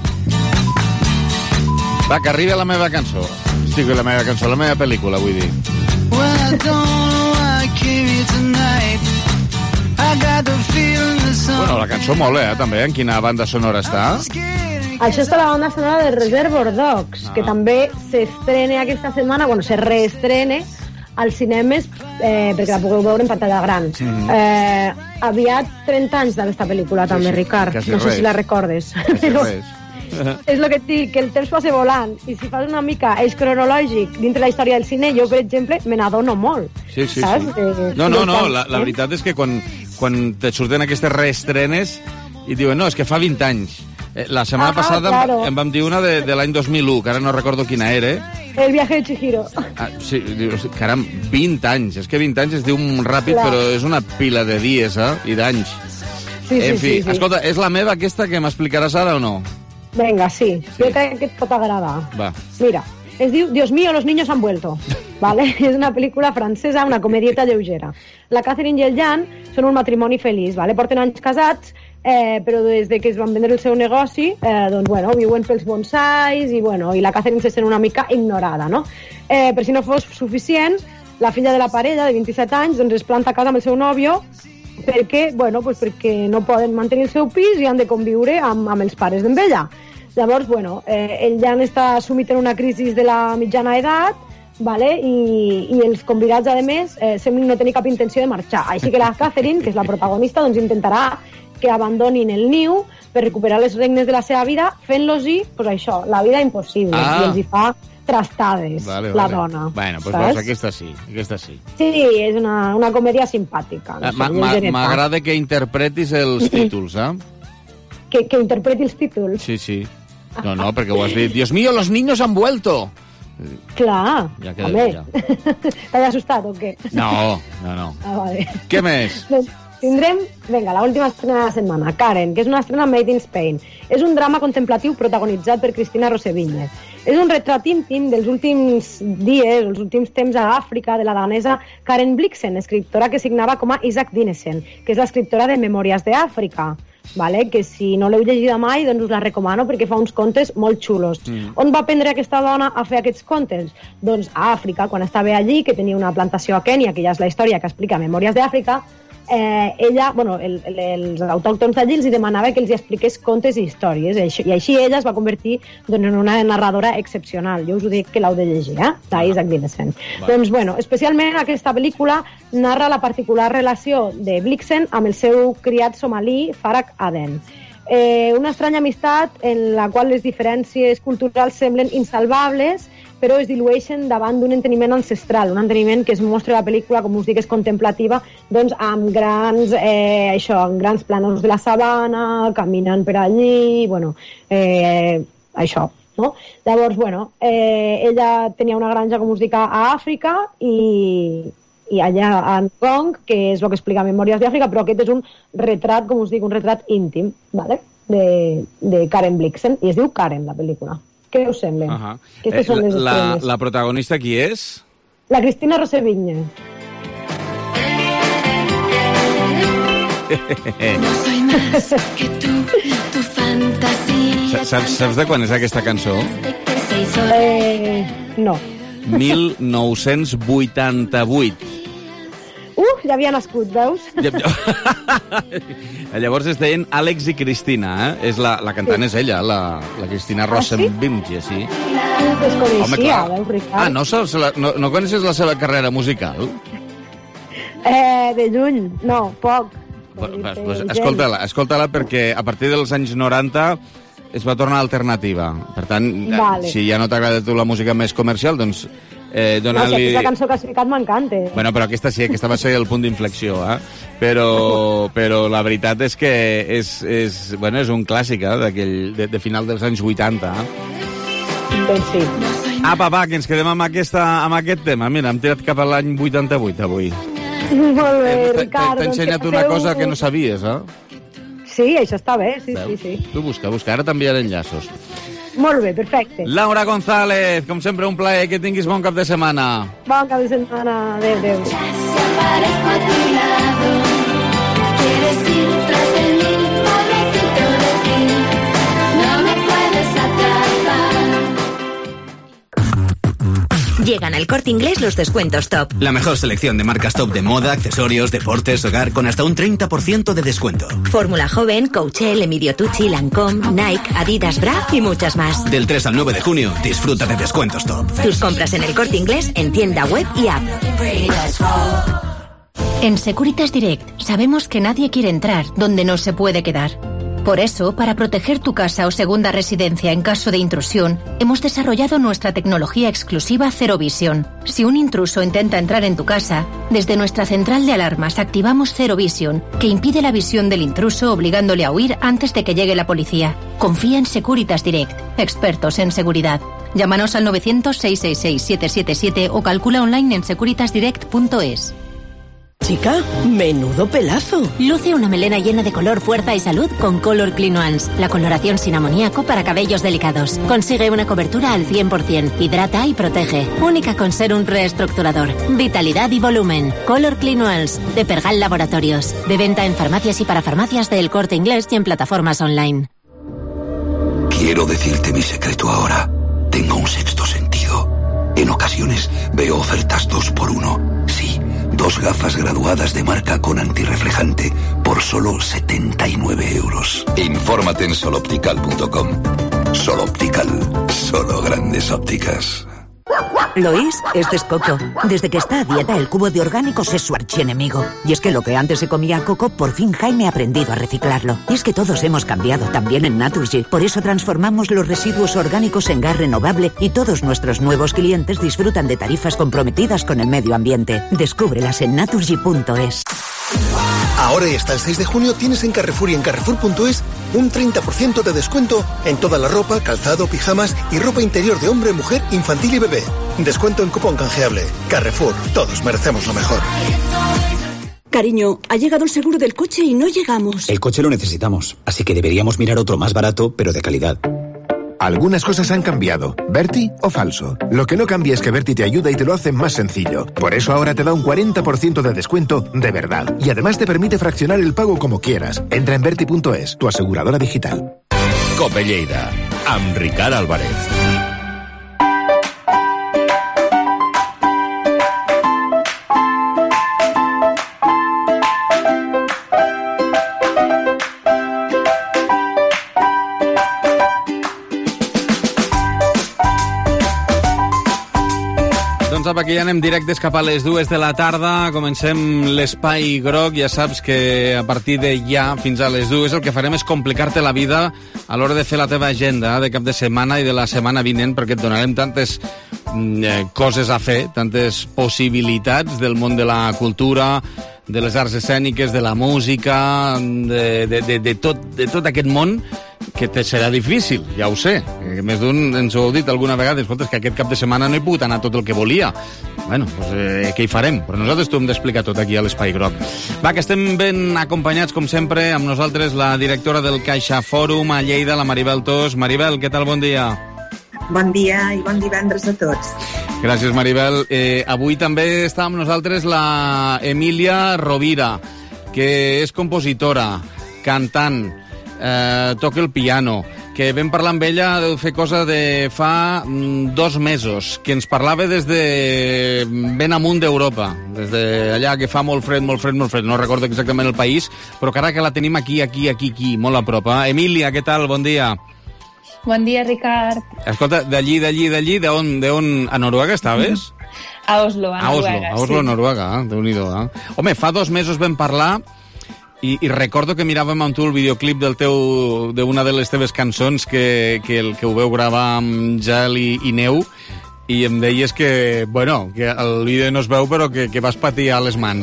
Speaker 1: Va, que arriba la meva cançó. La meva pel·lícula, vull dir. Bueno, la cançó mola, també. En quina banda sonora està?
Speaker 3: Això està la banda sonora de Reservoir Dogs, que també s'estrena aquesta setmana, se reestrena als cinemes perquè la pugueu veure en pantalla gran. Aviat 30 anys d'aquesta pel·lícula també, Ricard. No sé si la recordes. És el que et dic, que el temps passa volant, i si fas una mica eix cronològic dintre la història del cine, jo, per exemple, me n'adono molt.
Speaker 1: Sí. No, la veritat és que quan te surten aquestes reestrenes i diuen, no, és que fa 20 anys. La setmana passada em vam dir una de l'any 2001, que ara no recordo quina era.
Speaker 3: El viaje de Chihiro.
Speaker 1: Sí, caram, 20 anys. És que 20 anys es diu ràpid, però és una pila de dies i d'anys. En fi, escolta, és la meva aquesta que m'explicaràs ara o no?
Speaker 3: Venga, sí. Jo crec que et pot agradar.
Speaker 1: Va.
Speaker 3: Mira, es diu Dios mío, los niños han vuelto. ¿Vale? És una pel·lícula francesa, una comedieta lleugera. La Catherine i el Jan són un matrimoni feliç, ¿vale? Porten anys casats, però des de que es van vendre el seu negoci, viuen pels bonsais i la Catherine se sent una mica ignorada, no? Per si no fos suficient, la filla de la parella, de 27 anys, es planta a casa amb el seu nòvio perquè no poden mantenir el seu pis i han de conviure amb els pares d'ella. Llavors, ell ja està sumit en una crisi de la mitjana edat, i els convidats, a més, semblen no tenir cap intenció de marxar. Així que la Catherine, que és la protagonista, intentarà que abandonin el niu per recuperar les regnes de la seva vida, fent-los-hi, la vida impossible. I els hi fa trastades, la dona.
Speaker 1: Bueno, doncs aquesta sí.
Speaker 3: Sí, és una comèdia simpàtica.
Speaker 1: M'agrada que interpretis els títols,
Speaker 3: Que interpreti els títols?
Speaker 1: Sí. No, perquè ho has dit. Dios mío, los niños han vuelto.
Speaker 3: Clar, home. T'has assustat o què?
Speaker 1: No.
Speaker 3: Vale.
Speaker 1: Què més?
Speaker 3: Tindrem, l'última estrena de la setmana, Karen, que és una estrena made in Spain. És un drama contemplatiu protagonitzat per Cristina Roseviñez. És un retrat íntim dels últims dies, els últims temps a Àfrica, de la danesa Karen Blixen, escriptora que signava com a Isaac Dinesen, que és l'escriptora de Memòries d'Àfrica, que si no l'heu llegida mai, doncs us la recomano perquè fa uns contes molt xulos. On va aprendre aquesta dona a fer aquests contes? Doncs a Àfrica, quan estava allí, que tenia una plantació a Kènia, que ja és la història que explica Memòries d'Àfrica, ella, els autòctons d'allí els demanava que els expliqués contes i històries, i així ella es va convertir en una narradora excepcional. Jo us ho dic que l'heu de llegir, d'Isaac Dinesen. Doncs, especialment aquesta pel·lícula narra la particular relació de Blixen amb el seu criat somalí, Farag Aden. Una estranya amistat en la qual les diferències culturals semblen insalvables, però es dilueixen davant d'un enteniment ancestral, un enteniment que es mostra a la pel·lícula, com us dic, és contemplativa, amb grans plànols de la sabana, caminant per allí, no? Llavors, bueno, ella tenia una granja, com us dic, a Àfrica i allà a Ngong, que és el que explica Memòries d'Àfrica, però aquest és un retrat, com us dic, un retrat íntim, ¿vale? de Karen Blixen, i es diu Karen, la pel·lícula. Què us sembla?
Speaker 1: La protagonista qui és?
Speaker 3: La Cristina Rosevigne.
Speaker 4: No soy más que tu fantasía.
Speaker 1: Saps de quan és aquesta cançó?
Speaker 3: No.
Speaker 1: 1988.
Speaker 3: Ja havia nascut, veus?
Speaker 1: Llavors es deien Àlex i Cristina, eh? La cantant és ella, la Cristina Rosevigne, sí.
Speaker 3: Desconeixia, veus, Ricard?
Speaker 1: No coneixes la seva carrera musical?
Speaker 3: De lluny, no, poc.
Speaker 1: Pues escolta-la perquè a partir dels anys 90 es va tornar alternativa. Per tant, si ja no t'agrada tu la música més comercial, doncs
Speaker 3: dona-li... La cançó que has ficat m'encanta.
Speaker 1: Bueno, però aquesta sí, aquesta va ser el punt d'inflexió, eh? Però la veritat és que és un clàssic, de final dels anys 80.
Speaker 3: Doncs sí.
Speaker 1: Apa, va, que ens quedem amb aquest tema. Mira, hem tirat cap a l'any 88 avui.
Speaker 3: Molt bé, Ricard.
Speaker 1: T'he ensenyat una cosa que no sabies, eh?
Speaker 3: Sí, això està bé, sí.
Speaker 1: Tu busca, ara t'enviaré enllaços.
Speaker 3: Molt bé, perfecte.
Speaker 1: Laura González, com sempre, un plaer, que tinguis bon cap de setmana.
Speaker 3: Bon cap de setmana, adéu.
Speaker 10: Llegan al Corte Inglés los descuentos top.
Speaker 11: La mejor selección de marcas top de moda, accesorios, deportes, hogar, con hasta un 30% de descuento.
Speaker 10: Fórmula Joven, Coachel, Emilio Tucci, Lancôme, Nike, Adidas, Bra y muchas más.
Speaker 11: Del 3 al 9 de junio, disfruta de descuentos top.
Speaker 10: Tus compras en el Corte Inglés en tienda web y app.
Speaker 12: En Securitas Direct sabemos que nadie quiere entrar donde no se puede quedar. Por eso, para proteger tu casa o segunda residencia en caso de intrusión, hemos desarrollado nuestra tecnología exclusiva Zero Vision. Si un intruso intenta entrar en tu casa, desde nuestra central de alarmas activamos Zero Vision, que impide la visión del intruso obligándole a huir antes de que llegue la policía. Confía en Securitas Direct, expertos en seguridad. Llámanos al 900-666-777 o calcula online en securitasdirect.es.
Speaker 5: Chica, menudo pelazo.
Speaker 6: Luce una melena llena de color, fuerza y salud con Color Clean Ones, la coloración sin amoníaco para cabellos delicados. Consigue una cobertura al 100%, hidrata y protege. Única con serum reestructurador, vitalidad y volumen. Color Clean Ones, de Pergal Laboratorios. De venta en farmacias y para farmacias de El Corte Inglés y en plataformas online.
Speaker 24: Quiero decirte mi secreto ahora. Tengo un sexto sentido. En ocasiones veo ofertas 2x1. Sí, 2 gafas graduadas de marca con antirreflejante por solo 79 euros. Infórmate en soloptical.com. Soloptical, solo grandes ópticas.
Speaker 25: Lois, este es Coco. Desde que está a dieta, el cubo de orgánicos es su archienemigo. Y es que lo que antes se comía Coco, por fin Jaime ha aprendido a reciclarlo. Y es que todos hemos cambiado, también en Naturgy. Por eso transformamos los residuos orgánicos en gas renovable y todos nuestros nuevos clientes disfrutan de tarifas comprometidas con el medio ambiente. Descúbrelas en naturgy.es.
Speaker 26: Ahora y hasta el 6 de junio tienes en Carrefour y en Carrefour.es un 30% de descuento en toda la ropa, calzado, pijamas y ropa interior de hombre, mujer, infantil y bebé. Descuento en cupón canjeable. Carrefour, todos merecemos lo mejor.
Speaker 5: Cariño, ha llegado el seguro del coche y no llegamos.
Speaker 27: El coche lo necesitamos, así que deberíamos mirar otro más barato, pero de calidad.
Speaker 28: Algunas cosas han cambiado. ¿Berti o falso? Lo que no cambia es que Berti te ayuda y te lo hace más sencillo. Por eso ahora te da un 40% de descuento de verdad. Y además te permite fraccionar el pago como quieras. Entra en Berti.es, tu aseguradora digital.
Speaker 8: Cope Lleida, amb Ricard Álvarez.
Speaker 1: Doncs apa, que ja anem directes cap a les 2 de la tarda. Comencem l'espai groc. Ja saps que a partir de ja fins a les 2 el que farem és complicar-te la vida a l'hora de fer la teva agenda de cap de setmana i de la setmana vinent, perquè et donarem tantes coses a fer, tantes possibilitats del món de la cultura, de les arts escèniques, de la música, de tot aquest món, que serà difícil, ja ho sé. Més d'un ens ho heu dit alguna vegada, escolta, que aquest cap de setmana no he pogut anar tot el que volia. Bueno, doncs què hi farem? Però nosaltres t'ho hem d'explicar tot aquí a l'Espai Groc. Va, que estem ben acompanyats, com sempre, amb nosaltres la directora del Caixa Fòrum a Lleida, la Maribel Tos. Maribel, què tal? Bon dia.
Speaker 7: Bon dia i bon divendres a tots.
Speaker 1: Gràcies, Maribel. Avui també està amb nosaltres la Emília Rovira, que és compositora, cantant, toca el piano, que vam parlar amb ella de fer cosa de fa 2 mesos, que ens parlava des de ben amunt d'Europa, des d'allà que fa molt fred, no recordo exactament el país, però que ara que la tenim aquí, molt a prop. Emília, què tal? Bon dia.
Speaker 9: Bon dia, Ricard.
Speaker 1: Escolta, d'allí, d'on? A Noruega estaves?
Speaker 9: A Oslo, a Noruega.
Speaker 1: A Oslo, Noruega, Déu-n'hi-do. Home, fa 2 mesos vam parlar i recordo que miràvem amb tu el videoclip d'una de les teves cançons que ho veu gravar amb gel i neu, i em deies que el vídeo no es veu, però que vas patir a les mans,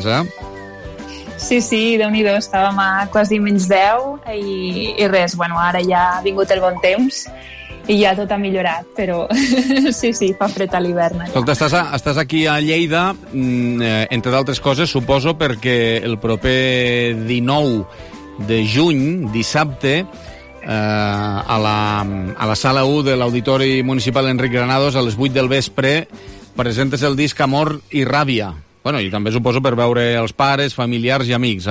Speaker 9: Sí, Déu-n'hi-do, estàvem a quasi -10 i res, ara ja ha vingut el bon temps i ja tot ha millorat, però sí, fa fred a l'hivern.
Speaker 1: Escolta, estàs aquí a Lleida, entre d'altres coses, suposo, perquè el proper 19 de juny, dissabte, a la sala 1 de l'Auditori Municipal Enric Granados, a les 8 del vespre, presentes el disc Amor i Ràbia. I també suposo per veure els pares, familiars i amics,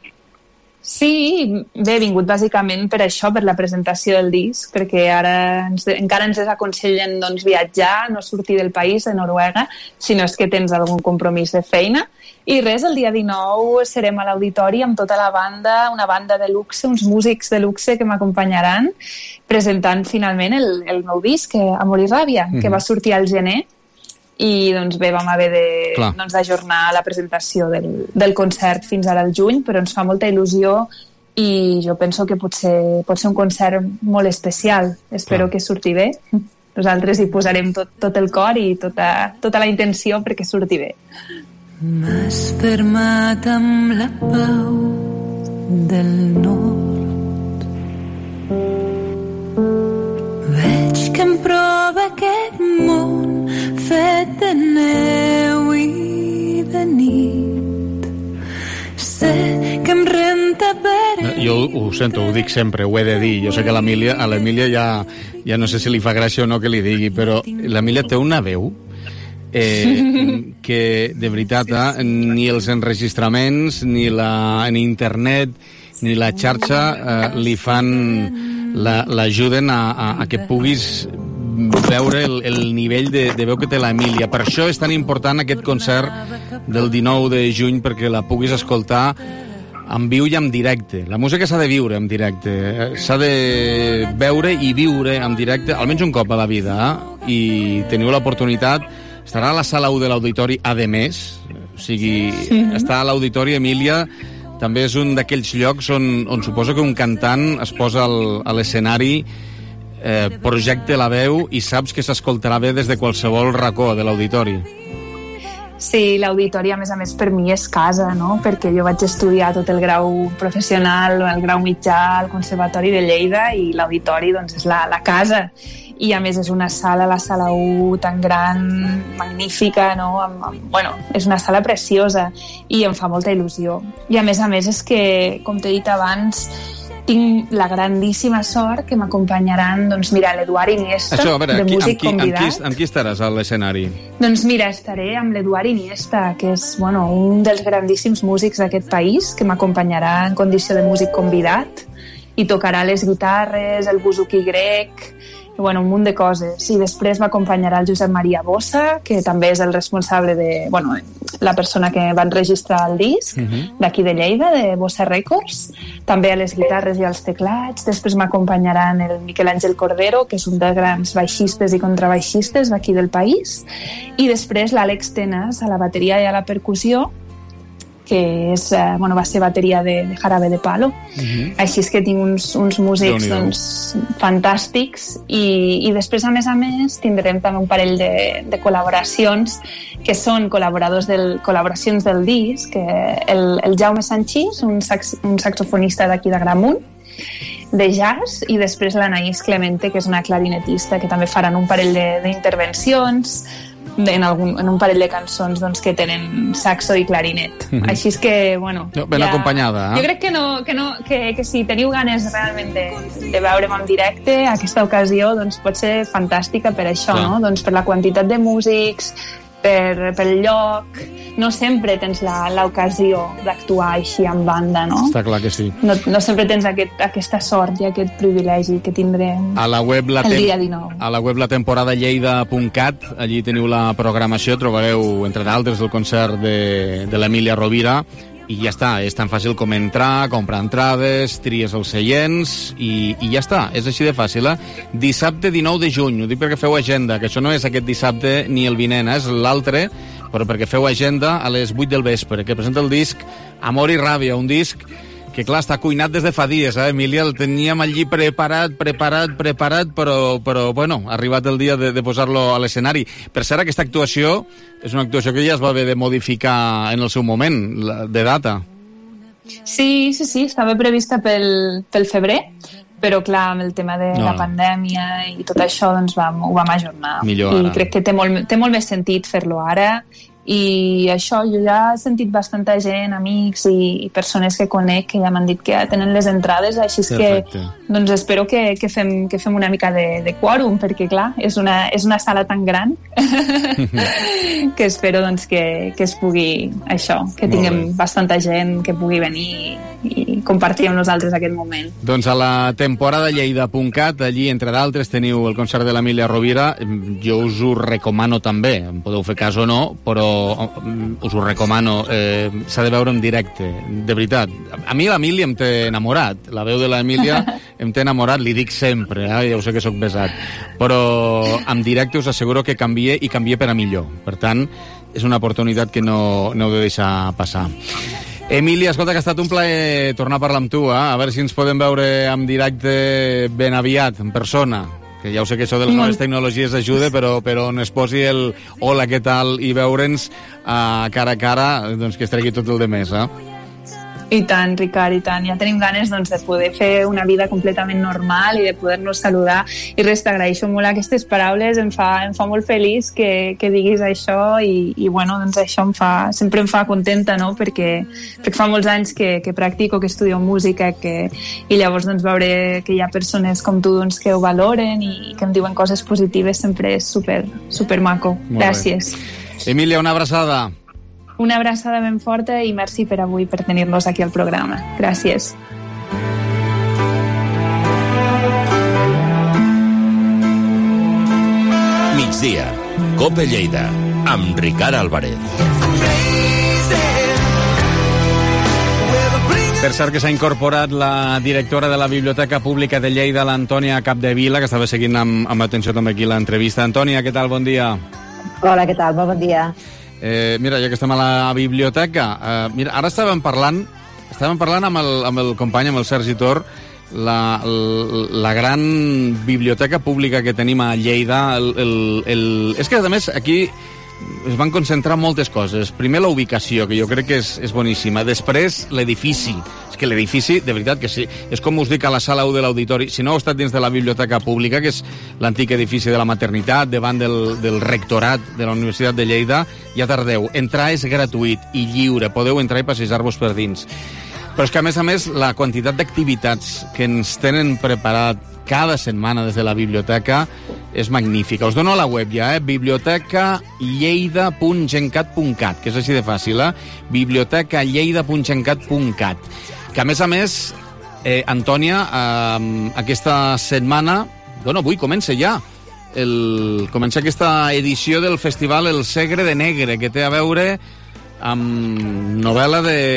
Speaker 9: Sí, he vingut bàsicament per això, per la presentació del disc, perquè ara encara ens desaconsellen viatjar, no sortir del país, de Noruega, si no és que tens algun compromís de feina. I res, el dia 19 serem a l'auditori amb tota la banda, una banda de luxe, uns músics de luxe que m'acompanyaran, presentant finalment el meu disc, Amor i Ràbia, que va sortir al gener, i vam haver d'ajornar la presentació del concert fins ara al juny, però ens fa molta il·lusió i jo penso que pot ser un concert molt especial. Espero que surti bé. Nosaltres hi posarem tot el cor i tota la intenció perquè surti bé.
Speaker 4: M'has fermat amb la pau del nord. Veig que em prova aquest món fet de neu i de nit. Sé que em renta per...
Speaker 1: Jo ho sento, ho dic sempre, ho he de dir. Jo sé que a l'Emília ja no sé si li fa gràcia o no que li digui, però l'Emília té una veu que, de veritat, ni els enregistraments, ni internet, ni la xarxa li fan... l'ajuden a que puguis veure el nivell de veu que té l'Emília. Per això és tan important aquest concert del 19 de juny, perquè la puguis escoltar en viu i en directe. La música s'ha de viure en directe, s'ha de veure i viure en directe almenys un cop a la vida, i teniu l'oportunitat. Estarà a la sala 1 de l'auditori a més, o sigui, estar a l'auditori, Emília, també és un d'aquells llocs on suposo que un cantant es posa a l'escenari, projecte la veu i saps que s'escoltarà bé des de qualsevol racó de l'auditori.
Speaker 9: Sí, l'auditori, a més, per mi és casa, no? Perquè jo vaig estudiar tot el grau professional, el grau mitjà al Conservatori de Lleida, i l'auditori és la casa. I a més és una sala, la sala 1, tan gran, magnífica, no? És una sala preciosa i em fa molta il·lusió. I a més és que, com t'he dit abans, tinc la grandíssima sort que m'acompanyaran, l'Eduard Iniesta, de músic convidat.
Speaker 1: Amb qui estaràs a l'escenari?
Speaker 9: Estaré amb l'Eduard Iniesta, que és un dels grandíssims músics d'aquest país, que m'acompanyarà en condició de músic convidat, i tocarà les guitarres, el buzuki grec, un munt de coses. I després m'acompanyarà el Josep Maria Bossa, que també és el responsable la persona que va enregistrar el disc, d'aquí de Lleida, de Bossa Records, també a les guitarres i als teclats. Després m'acompanyaran el Miquel Àngel Cordero, que és un dels grans baixistes i contrabaixistes d'aquí del país, i després l'Àlex Tenas a la bateria i a la percussió, que va ser bateria de Jarabe de Palo. Així és que tinc uns músics fantàstics, i després, a més, tindrem també un parell de col·laboracions que són col·laboracions del disc, el Jaume Sanchís, un saxofonista d'aquí de Gramunt, de jazz, i després l'Anaïs Clemente, que és una clarinetista, que també faran un parell d'intervencions en un parell de cançons doncs, que tenen saxo i clarinet. Així és que, bueno...
Speaker 1: Ben acompanyada,
Speaker 9: Jo crec que si teniu ganes realment de veure'm en directe, aquesta ocasió doncs, pot ser fantàstica per això, no? Doncs per la quantitat de músics, pel lloc. No sempre tens l'ocasió d'actuar així en banda, no?
Speaker 1: Està clar que sí.
Speaker 9: No sempre tens aquesta sort i aquest privilegi que tindrem el dia 19.
Speaker 1: A la web latemporadalleida.cat, allí teniu la programació, trobareu, entre d'altres, el concert de l'Emília Rovira, i ja està, és tan fàcil com entrar, comprar entrades, tries els seients i ja està, és així de fàcil. Dissabte 19 de juny, ho dic perquè feu agenda, que això no és aquest dissabte ni el vinent, és l'altre, però perquè feu agenda a les 8 del vespre, que presenta el disc Amor i Ràbia, un disc que, clar, està cuinat des de fa dies, Emília? El teníem allí preparat, però bueno, ha arribat el dia de posar-lo a l'escenari. Per cert, aquesta actuació és una actuació que ja es va haver de modificar en el seu moment, de data.
Speaker 9: Sí, estava prevista pel febrer, però clar, amb el tema de la pandèmia i tot això, doncs ho vam ajornar. I crec que té molt més sentit fer-lo ara. I això, jo ja he sentit bastanta gent, amics i persones que conec que ja m'han dit que ja tenen les entrades, així és que doncs espero que fem una mica de quòrum, perquè clar, és una sala tan gran que espero doncs que es pugui això, que tinguem bastanta gent que pugui venir i compartir amb nosaltres aquest moment.
Speaker 1: Doncs a la temporadalleida.cat, allí entre d'altres teniu el concert de l'Emília Rovira. Jo us ho recomano també, em podeu fer cas o no, però us ho recomano, s'ha de veure en directe, de veritat. A mi l'Emília em té enamorat, la veu de l'Emília em té enamorat, li dic sempre, ja ho sé que sóc pesat, però en directe us asseguro que canvia i canvia per a millor. Per tant, és una oportunitat que no heu de deixar passar. Emília, escolta, que ha estat un plaer tornar a parlar amb tu, a veure si ens podem veure en directe ben aviat, en persona, que ja ho sé que això de les noves tecnologies ajuda, però on es posi el hola, què tal, i veure'ns cara a cara, doncs que es tregui tot el de més,
Speaker 9: I tant, Ricard, i tant. Ja tenim ganes doncs, de poder fer una vida completament normal i de poder-nos saludar. I res, t'agraeixo molt aquestes paraules, em fa molt feliç que diguis això i bueno, doncs això sempre em fa contenta, no? Perquè fa molts anys que practico, que estudio música, i llavors doncs, veure que hi ha persones com tu doncs, que ho valoren i que em diuen coses positives sempre és super maco. Gràcies.
Speaker 1: Emília, una abraçada.
Speaker 9: Una abraçada ben forta i merci per avui, per tenir-nos aquí al programa. Gràcies.
Speaker 8: Migdia, COPE Lleida, amb Ricard Álvarez.
Speaker 1: Per cert que s'ha incorporat la directora de la Biblioteca Pública de Lleida, l'Antònia Capdevila, que estava seguint amb atenció també aquí l'entrevista. Antònia, què tal? Bon dia.
Speaker 13: Hola, què tal? Molt bon dia.
Speaker 1: Mira, ja que estem a la biblioteca, mira, ara estàvem parlant amb el company, amb el Sergi Tor, la gran biblioteca pública que tenim a Lleida. És que, a més, aquí es van concentrar moltes coses. Primer, la ubicació, que jo crec que és boníssima. Després, l'edifici. És que l'edifici, de veritat que sí, és com us dic a la sala 1 de l'auditori. Si no heu estat dins de la biblioteca pública, que és l'antic edifici de la maternitat, davant del rectorat de la Universitat de Lleida, ja tardeu. Entrar és gratuït i lliure. Podeu entrar i passejar-vos per dins. Però és que, a més, la quantitat d'activitats que ens tenen preparat cada setmana des de la biblioteca és magnífica. Us dono la web ja, bibliotecalleida.gencat.cat, que és així de fàcil, bibliotecalleida.gencat.cat. Que, a més, Antònia, aquesta setmana, avui comença ja, comença aquesta edició del festival El Segre de Negre, que té a veure amb novel·la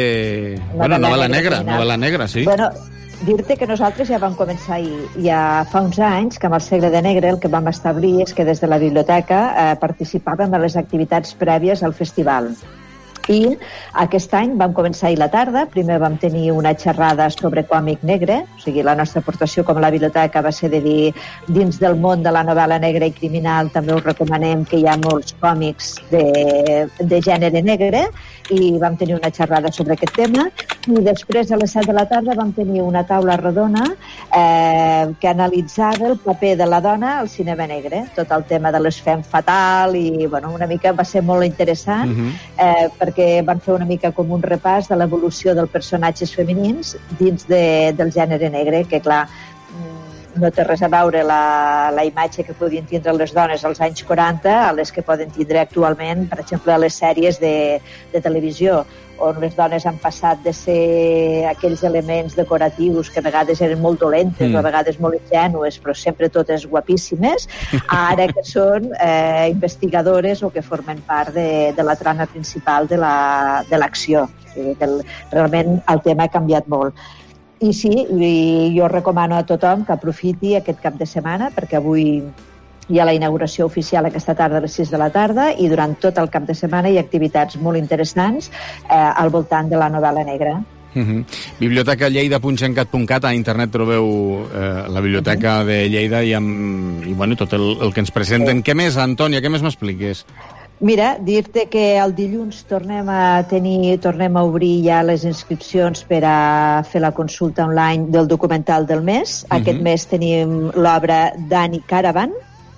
Speaker 1: negra, sí.
Speaker 13: Bueno, dir-te que nosaltres ja vam començar ja fa uns anys que amb el Segre de Negre el que vam establir és que des de la biblioteca participàvem en les activitats prèvies al festival. I aquest any vam començar ahir la tarda. Primer vam tenir una xerrada sobre còmic negre, o sigui, la nostra aportació com a la biblioteca va ser de dir, dins del món de la novel·la negra i criminal també us recomanem que hi ha molts còmics de gènere negre, i vam tenir una xerrada sobre aquest tema. I després, a les 7 de la tarda, vam tenir una taula rodona que analitzava el paper de la dona al cinema negre, tot el tema de les femme fatal, i bueno, una mica va ser molt interessant, perquè van fer una mica com un repàs de l'evolució dels personatges femenins dins del gènere negre, que clar, no té res a veure la imatge que podien tindre les dones als anys 40 a les que poden tindre actualment, per exemple, a les sèries de televisió, on les dones han passat de ser aquells elements decoratius que a vegades eren molt dolentes o a vegades molt ingènues, però sempre totes guapíssimes, ara que són investigadores o que formen part de la trama principal de l'acció. Realment el tema ha canviat molt. I sí, jo recomano a tothom que aprofiti aquest cap de setmana, perquè avui hi ha la inauguració oficial aquesta tarda a les 6 de la tarda i durant tot el cap de setmana hi ha activitats molt interessants al voltant de la novel·la negra.
Speaker 1: Biblioteca lleida.gencat.cat, a internet trobeu la biblioteca de Lleida i bueno, tot el que ens presenten. Què més, Antònia, què més m'expliques?
Speaker 13: Mira, dir-te que el dilluns tornem a obrir ja les inscripcions per a fer la consulta online del documental del mes. Aquest mes tenim l'obra d'Annie Caravan,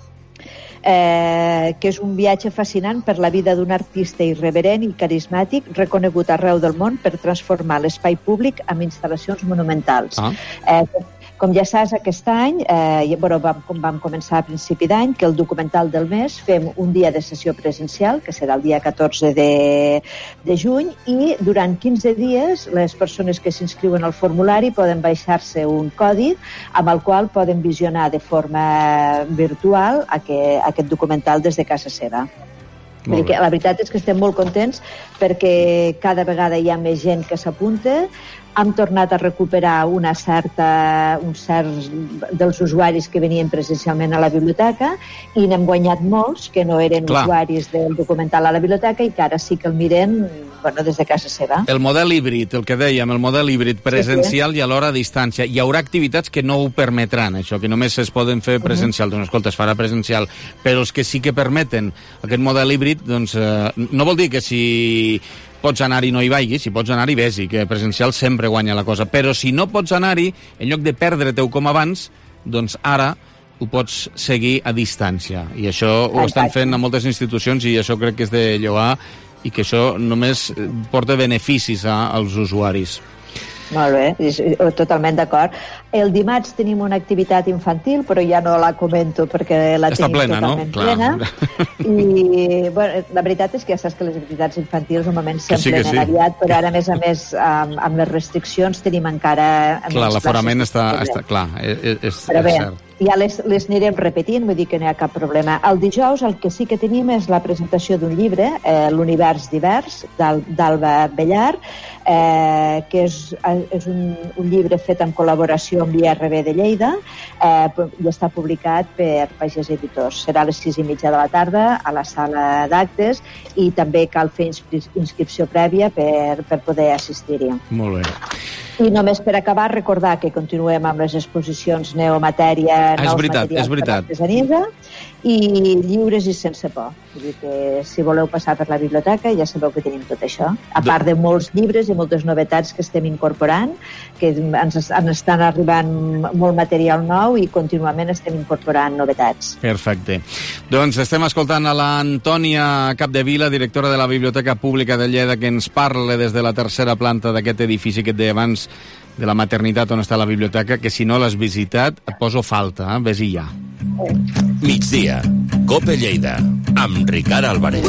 Speaker 13: que és un viatge fascinant per la vida d'un artista irreverent i carismàtic reconegut arreu del món per transformar l'espai públic amb instal·lacions monumentals. Com ja saps, aquest any, vam començar a principi d'any, que el documental del mes fem un dia de sessió presencial, que serà el dia 14 de juny, i durant 15 dies les persones que s'inscriuen al formulari poden baixar-se un codi amb el qual poden visionar de forma virtual aquest documental des de casa seva. La veritat és que estem molt contents perquè cada vegada hi ha més gent que s'apunta. Hem tornat a recuperar un cert dels usuaris que venien presencialment a la biblioteca i n'hem guanyat molts que no eren usuaris del documental a la biblioteca i que ara sí que el miren des de casa seva.
Speaker 1: El model híbrid, el que dèiem, el model híbrid presencial i alhora a distància. Hi haurà activitats que no ho permetran, això, que només es poden fer presencial. Doncs escolta, es farà presencial. Però els que sí que permeten aquest model híbrid, doncs no vol dir que si pots anar-hi no hi vagis, si pots anar-hi vés-hi, que presencial sempre guanya la cosa. Però si no pots anar-hi, en lloc de perdre-te-ho com abans, doncs ara ho pots seguir a distància. I això ho estan fent a moltes institucions i això crec que és de lloar i que això només porta beneficis als usuaris.
Speaker 13: Molt bé, totalment d'acord. El dimarts tenim una activitat infantil, però ja no la comento perquè la tenim totalment plena. I la veritat és que ja saps que les activitats infantils normalment s'emplenen aviat, però ara, a més, amb les restriccions tenim encara...
Speaker 1: Clar, l'aforament està clar, és cert.
Speaker 13: Ja les anirem repetint, vull dir que no hi ha cap problema. El dijous el que sí que tenim és la presentació d'un llibre, L'univers divers, d'Alba Bellar, que és un llibre fet en col·laboració amb l'IRB de Lleida i està publicat per Pagès Editors. Serà a les 6:30 de la tarda a la sala d'actes i també cal fer inscripció prèvia per poder assistir-hi.
Speaker 1: Molt bé.
Speaker 13: I només per acabar, recordar que continuem amb les exposicions Neomatèria, Nous Materials per l'Artesania i Lliures i sense por. Vull dir que si voleu passar per la biblioteca ja sabeu que tenim tot això. A part de molts llibres i moltes novetats que estem incorporant, que ens estan arribant molt material nou i contínuament estem incorporant novetats.
Speaker 1: Perfecte. Doncs estem escoltant a l'Antònia Capdevila, directora de la Biblioteca Pública de Lleida, que ens parla des de la tercera planta d'aquest edifici que et deia abans, de la maternitat on està la biblioteca, que si no l'has visitat et poso falta, ves-hi ja.
Speaker 8: Migdia, COPE Lleida, amb Ricard Álvarez.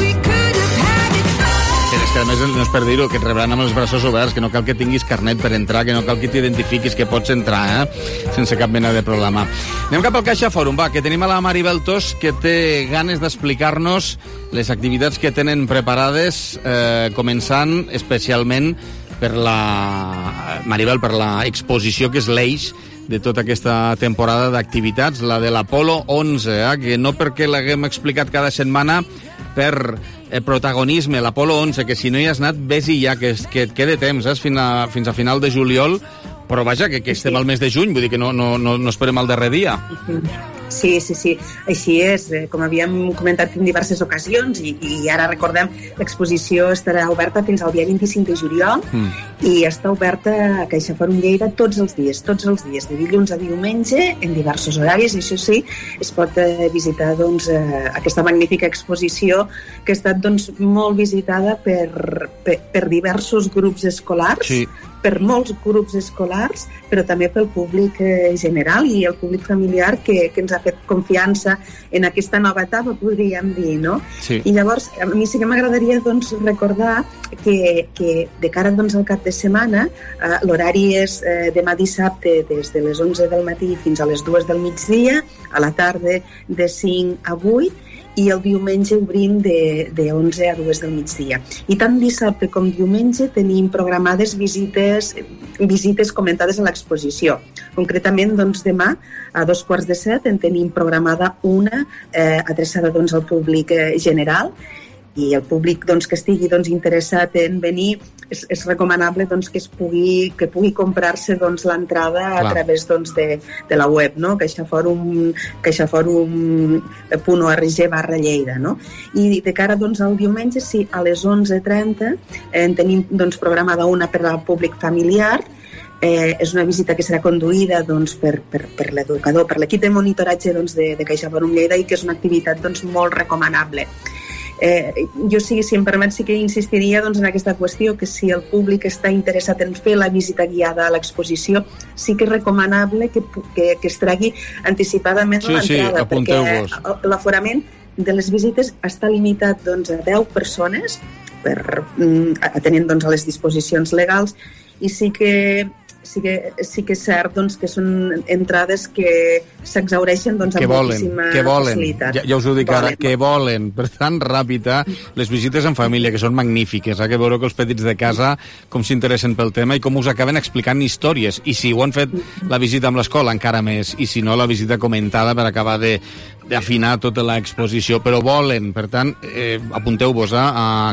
Speaker 1: És que a més no és per dir-ho, que et rebran amb els braços oberts, que no cal que tinguis carnet per entrar, que no cal que t'identifiquis que pots entrar, sense cap mena de problema. Anem cap al Caixa Fòrum, va, que tenim a la Maribel Tos, que té ganes d'explicar-nos les activitats que tenen preparades, començant especialment per la Maribel, per la exposició que és l'eix de tota aquesta temporada d'activitats, la de l'Apolo 11, que no perquè l'haguem explicat cada setmana per protagonisme, l'Apolo 11, que si no hi has anat, ves-hi ja, que et quede temps, fins a final de juliol, però vaja, que estem al mes de juny, vull dir que no esperem el darrer dia.
Speaker 7: Sí. Així és, com havíem comentat en diverses ocasions, i ara recordem, l'exposició estarà oberta fins al dia 25 de juliol i està oberta a CaixaForum Lleida tots els dies, de dilluns a diumenge, en diversos horaris, i això sí, es pot visitar aquesta magnífica exposició que ha estat molt visitada per diversos grups escolars, per molts grups escolars, però també pel públic general i el públic familiar que ens ha fet confiança en aquesta nova etapa, podríem dir, no? Sí. I llavors, a mi sí que m'agradaria recordar que de cara al cap de setmana, l'horari és demà dissabte des de les 11 del matí fins a les 2 del migdia, a la tarda de 5 a 8, i el diumenge obrim de 11 a 2 del migdia. I tant dissabte com diumenge tenim programades visites comentades a l'exposició. Concretament, demà, a 2:15, en tenim programada una adreçada al públic general, i el públic que estigui interessat en venir, és recomanable que pugui comprar-se l'entrada a través de la web, no? caixaforum.org/Lleida, no? I de cara al diumenge, sí, a les 11:30 en tenim programada una per al públic familiar. És una visita que serà conduïda per l'educador, per l'equip de monitoratge de CaixaForum Lleida, i que és una activitat molt recomanable. Jo, si em permet, sí que insistiria en aquesta qüestió, que si el públic està interessat en fer la visita guiada a l'exposició, sí que és recomanable que es tregui anticipadament l'entrada, perquè l'aforament de les visites està limitat a 10 persones, atenent a les disposicions legals, i sí que és cert que són entrades que s'exhaureixen amb moltíssima facilitat.
Speaker 1: Ja us ho dic ara, que volen. Per tant, ràpid, les visites en família, que són magnífiques, que veureu que els petits de casa com s'interessen pel tema i com us acaben explicant històries. I si ho han fet la visita amb l'escola, encara més. I si no, la visita comentada per acabar d'afinar tota l'exposició. Però volen. Per tant, apunteu-vos a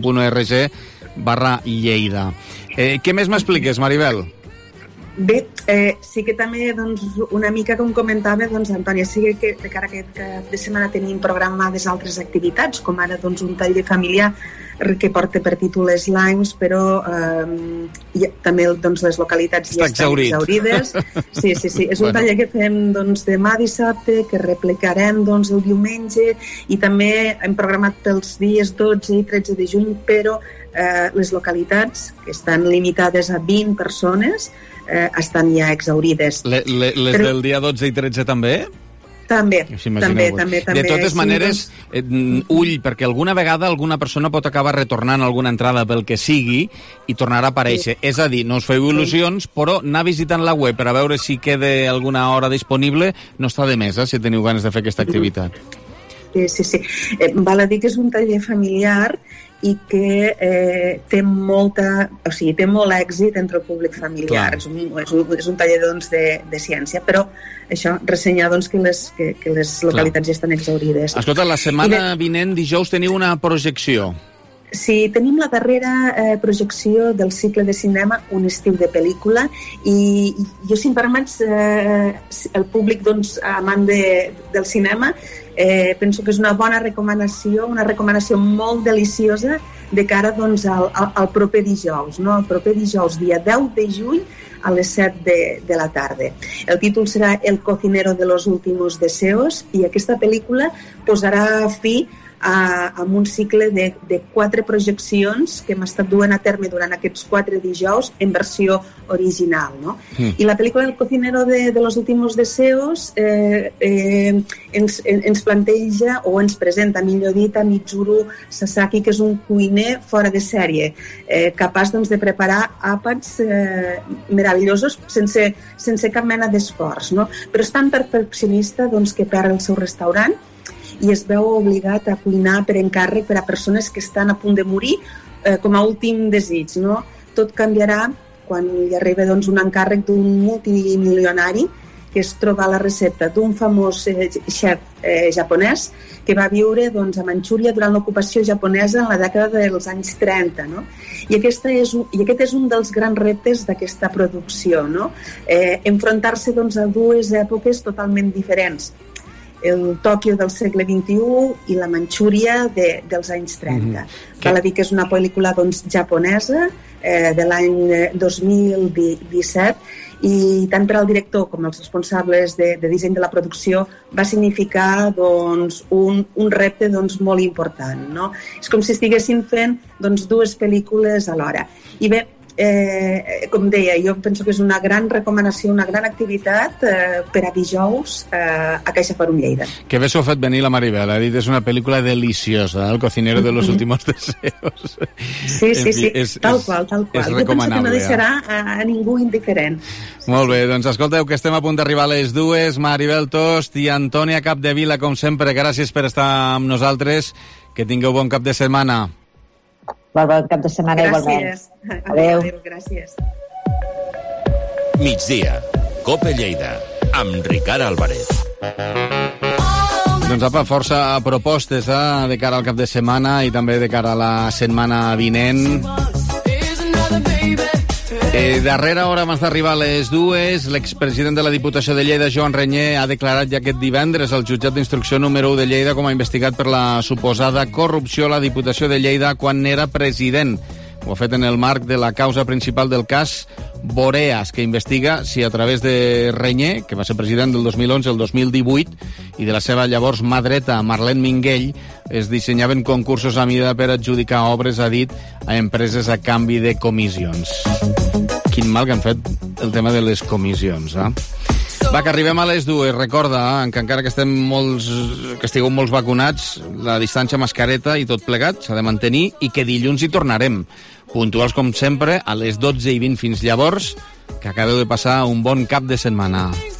Speaker 1: caixaforum.org/Lleida. Què més m'expliques, Maribel?
Speaker 7: Bé, sí que també una mica com comentava Antònia, sí que de cara a aquest cap de setmana tenim programades altres activitats, com ara un taller familiar que porta per títol Slimes, però també les localitats ja estan exhaurides. Sí, és un taller que fem demà dissabte, que replicarem el diumenge, i també hem programat pels dies 12 i 13 de juny, però les localitats, que estan limitades a 20 persones, estan ja exhaurides.
Speaker 1: Les del dia 12 i 13 també?
Speaker 7: També.
Speaker 1: De totes maneres, ull, perquè alguna vegada alguna persona pot acabar retornant alguna entrada pel que sigui i tornarà a aparèixer. És a dir, no us feu il·lusions, però anar visitant la web per a veure si queda alguna hora disponible no està de més, si teniu ganes de fer aquesta activitat.
Speaker 7: Sí. Val a dir que és un taller familiar i que té molt èxit entre el públic familiar. És un taller de ciència, però això, ressenyar que les localitats ja estan exhaurides.
Speaker 1: Escolta, la setmana vinent, dijous, teniu una projecció.
Speaker 7: Sí, tenim la darrera projecció del cicle de cinema Un estiu de pel·lícula, i jo, si em permets, el públic amant del cinema, penso que és una bona recomanació, una recomanació molt deliciosa de cara al proper dijous, no? El proper dijous, dia 10 de juny, a les 7 de la tarda. El títol serà El cocinero de los últimos deseos, i aquesta pel·lícula posarà fi amb un cicle de 4 projeccions que hem estat duent a terme durant aquests 4 dijous en versió original, no? I la pel·lícula El cocinero de los últimos deseos ens planteja, o ens presenta, millor dit, a Mitsuru Sasaki, que és un cuiner fora de sèrie, capaç de preparar àpats meravellosos sense cap mena d'esforç, no? Però és tan perfeccionista que perd el seu restaurant i es veu obligat a cuinar per encàrrec per a persones que estan a punt de morir, com a últim desig, no? Tot canviarà quan li arriba un encàrrec d'un multimilionari, que és trobar la recepta d'un famós xef japonès que va viure a Manxúria durant l'ocupació japonesa en la dècada dels anys 30, no? I aquest és un dels grans reptes d'aquesta producció, no? Enfrontar-se a dues èpoques totalment diferents. el Tòquio del segle XXI i la Manxúria dels anys 30. Val a dir que és una pel·lícula japonesa de l'any 2017 i tant per al director com els responsables de disseny de la producció va significar un repte molt important. No? És com si estiguessin fent dues pel·lícules alhora. I bé, com deia, jo penso que és una gran recomanació, una gran activitat per a dijous a CaixaForum Lleida.
Speaker 1: Que bé s'ho ha fet venir la Maribel, ha dit és una pel·lícula deliciosa, El cocinero de los últimos deseos.
Speaker 7: Sí, tal qual.
Speaker 1: És
Speaker 7: jo penso que no
Speaker 1: recomanable.
Speaker 7: deixarà a ningú indiferent.
Speaker 1: Molt bé, doncs escolteu que estem a punt d'arribar a les dues. Maribel Tost i Antònia Capdevila, com sempre, gràcies per estar amb nosaltres. Que tingueu bon cap de setmana.
Speaker 13: Bon cap de setmana igualment. Adéu.
Speaker 7: Gràcies.
Speaker 8: Migdia, Cope Lleida, amb Ricard Álvarez.
Speaker 1: Doncs apa, força propostes de cara al cap de setmana i també de cara a la setmana vinent. Darrera hora abans d'arribar a les dues, l'expresident de la Diputació de Lleida, Joan Reñé, ha declarat ja aquest divendres al jutjat d'instrucció número 1 de Lleida com a investigat per la suposada corrupció a la Diputació de Lleida quan era president. Ho ha fet en el marc de la causa principal del cas Boreas, que investiga si a través de Reñé, que va ser president del 2011 al 2018, i de la seva llavors mà dreta, Marlene Minguell, es dissenyaven concursos a mida per adjudicar obres, ha dit, a empreses a canvi de comissions. Quin mal que han fet el tema de les comissions, Va, que arribem a les dues. Recorda que encara que estigueu molts vacunats, la distància, mascareta i tot plegat s'ha de mantenir i que dilluns hi tornarem. Puntuals com sempre, a les 12:20 fins llavors, que acabeu de passar un bon cap de setmana.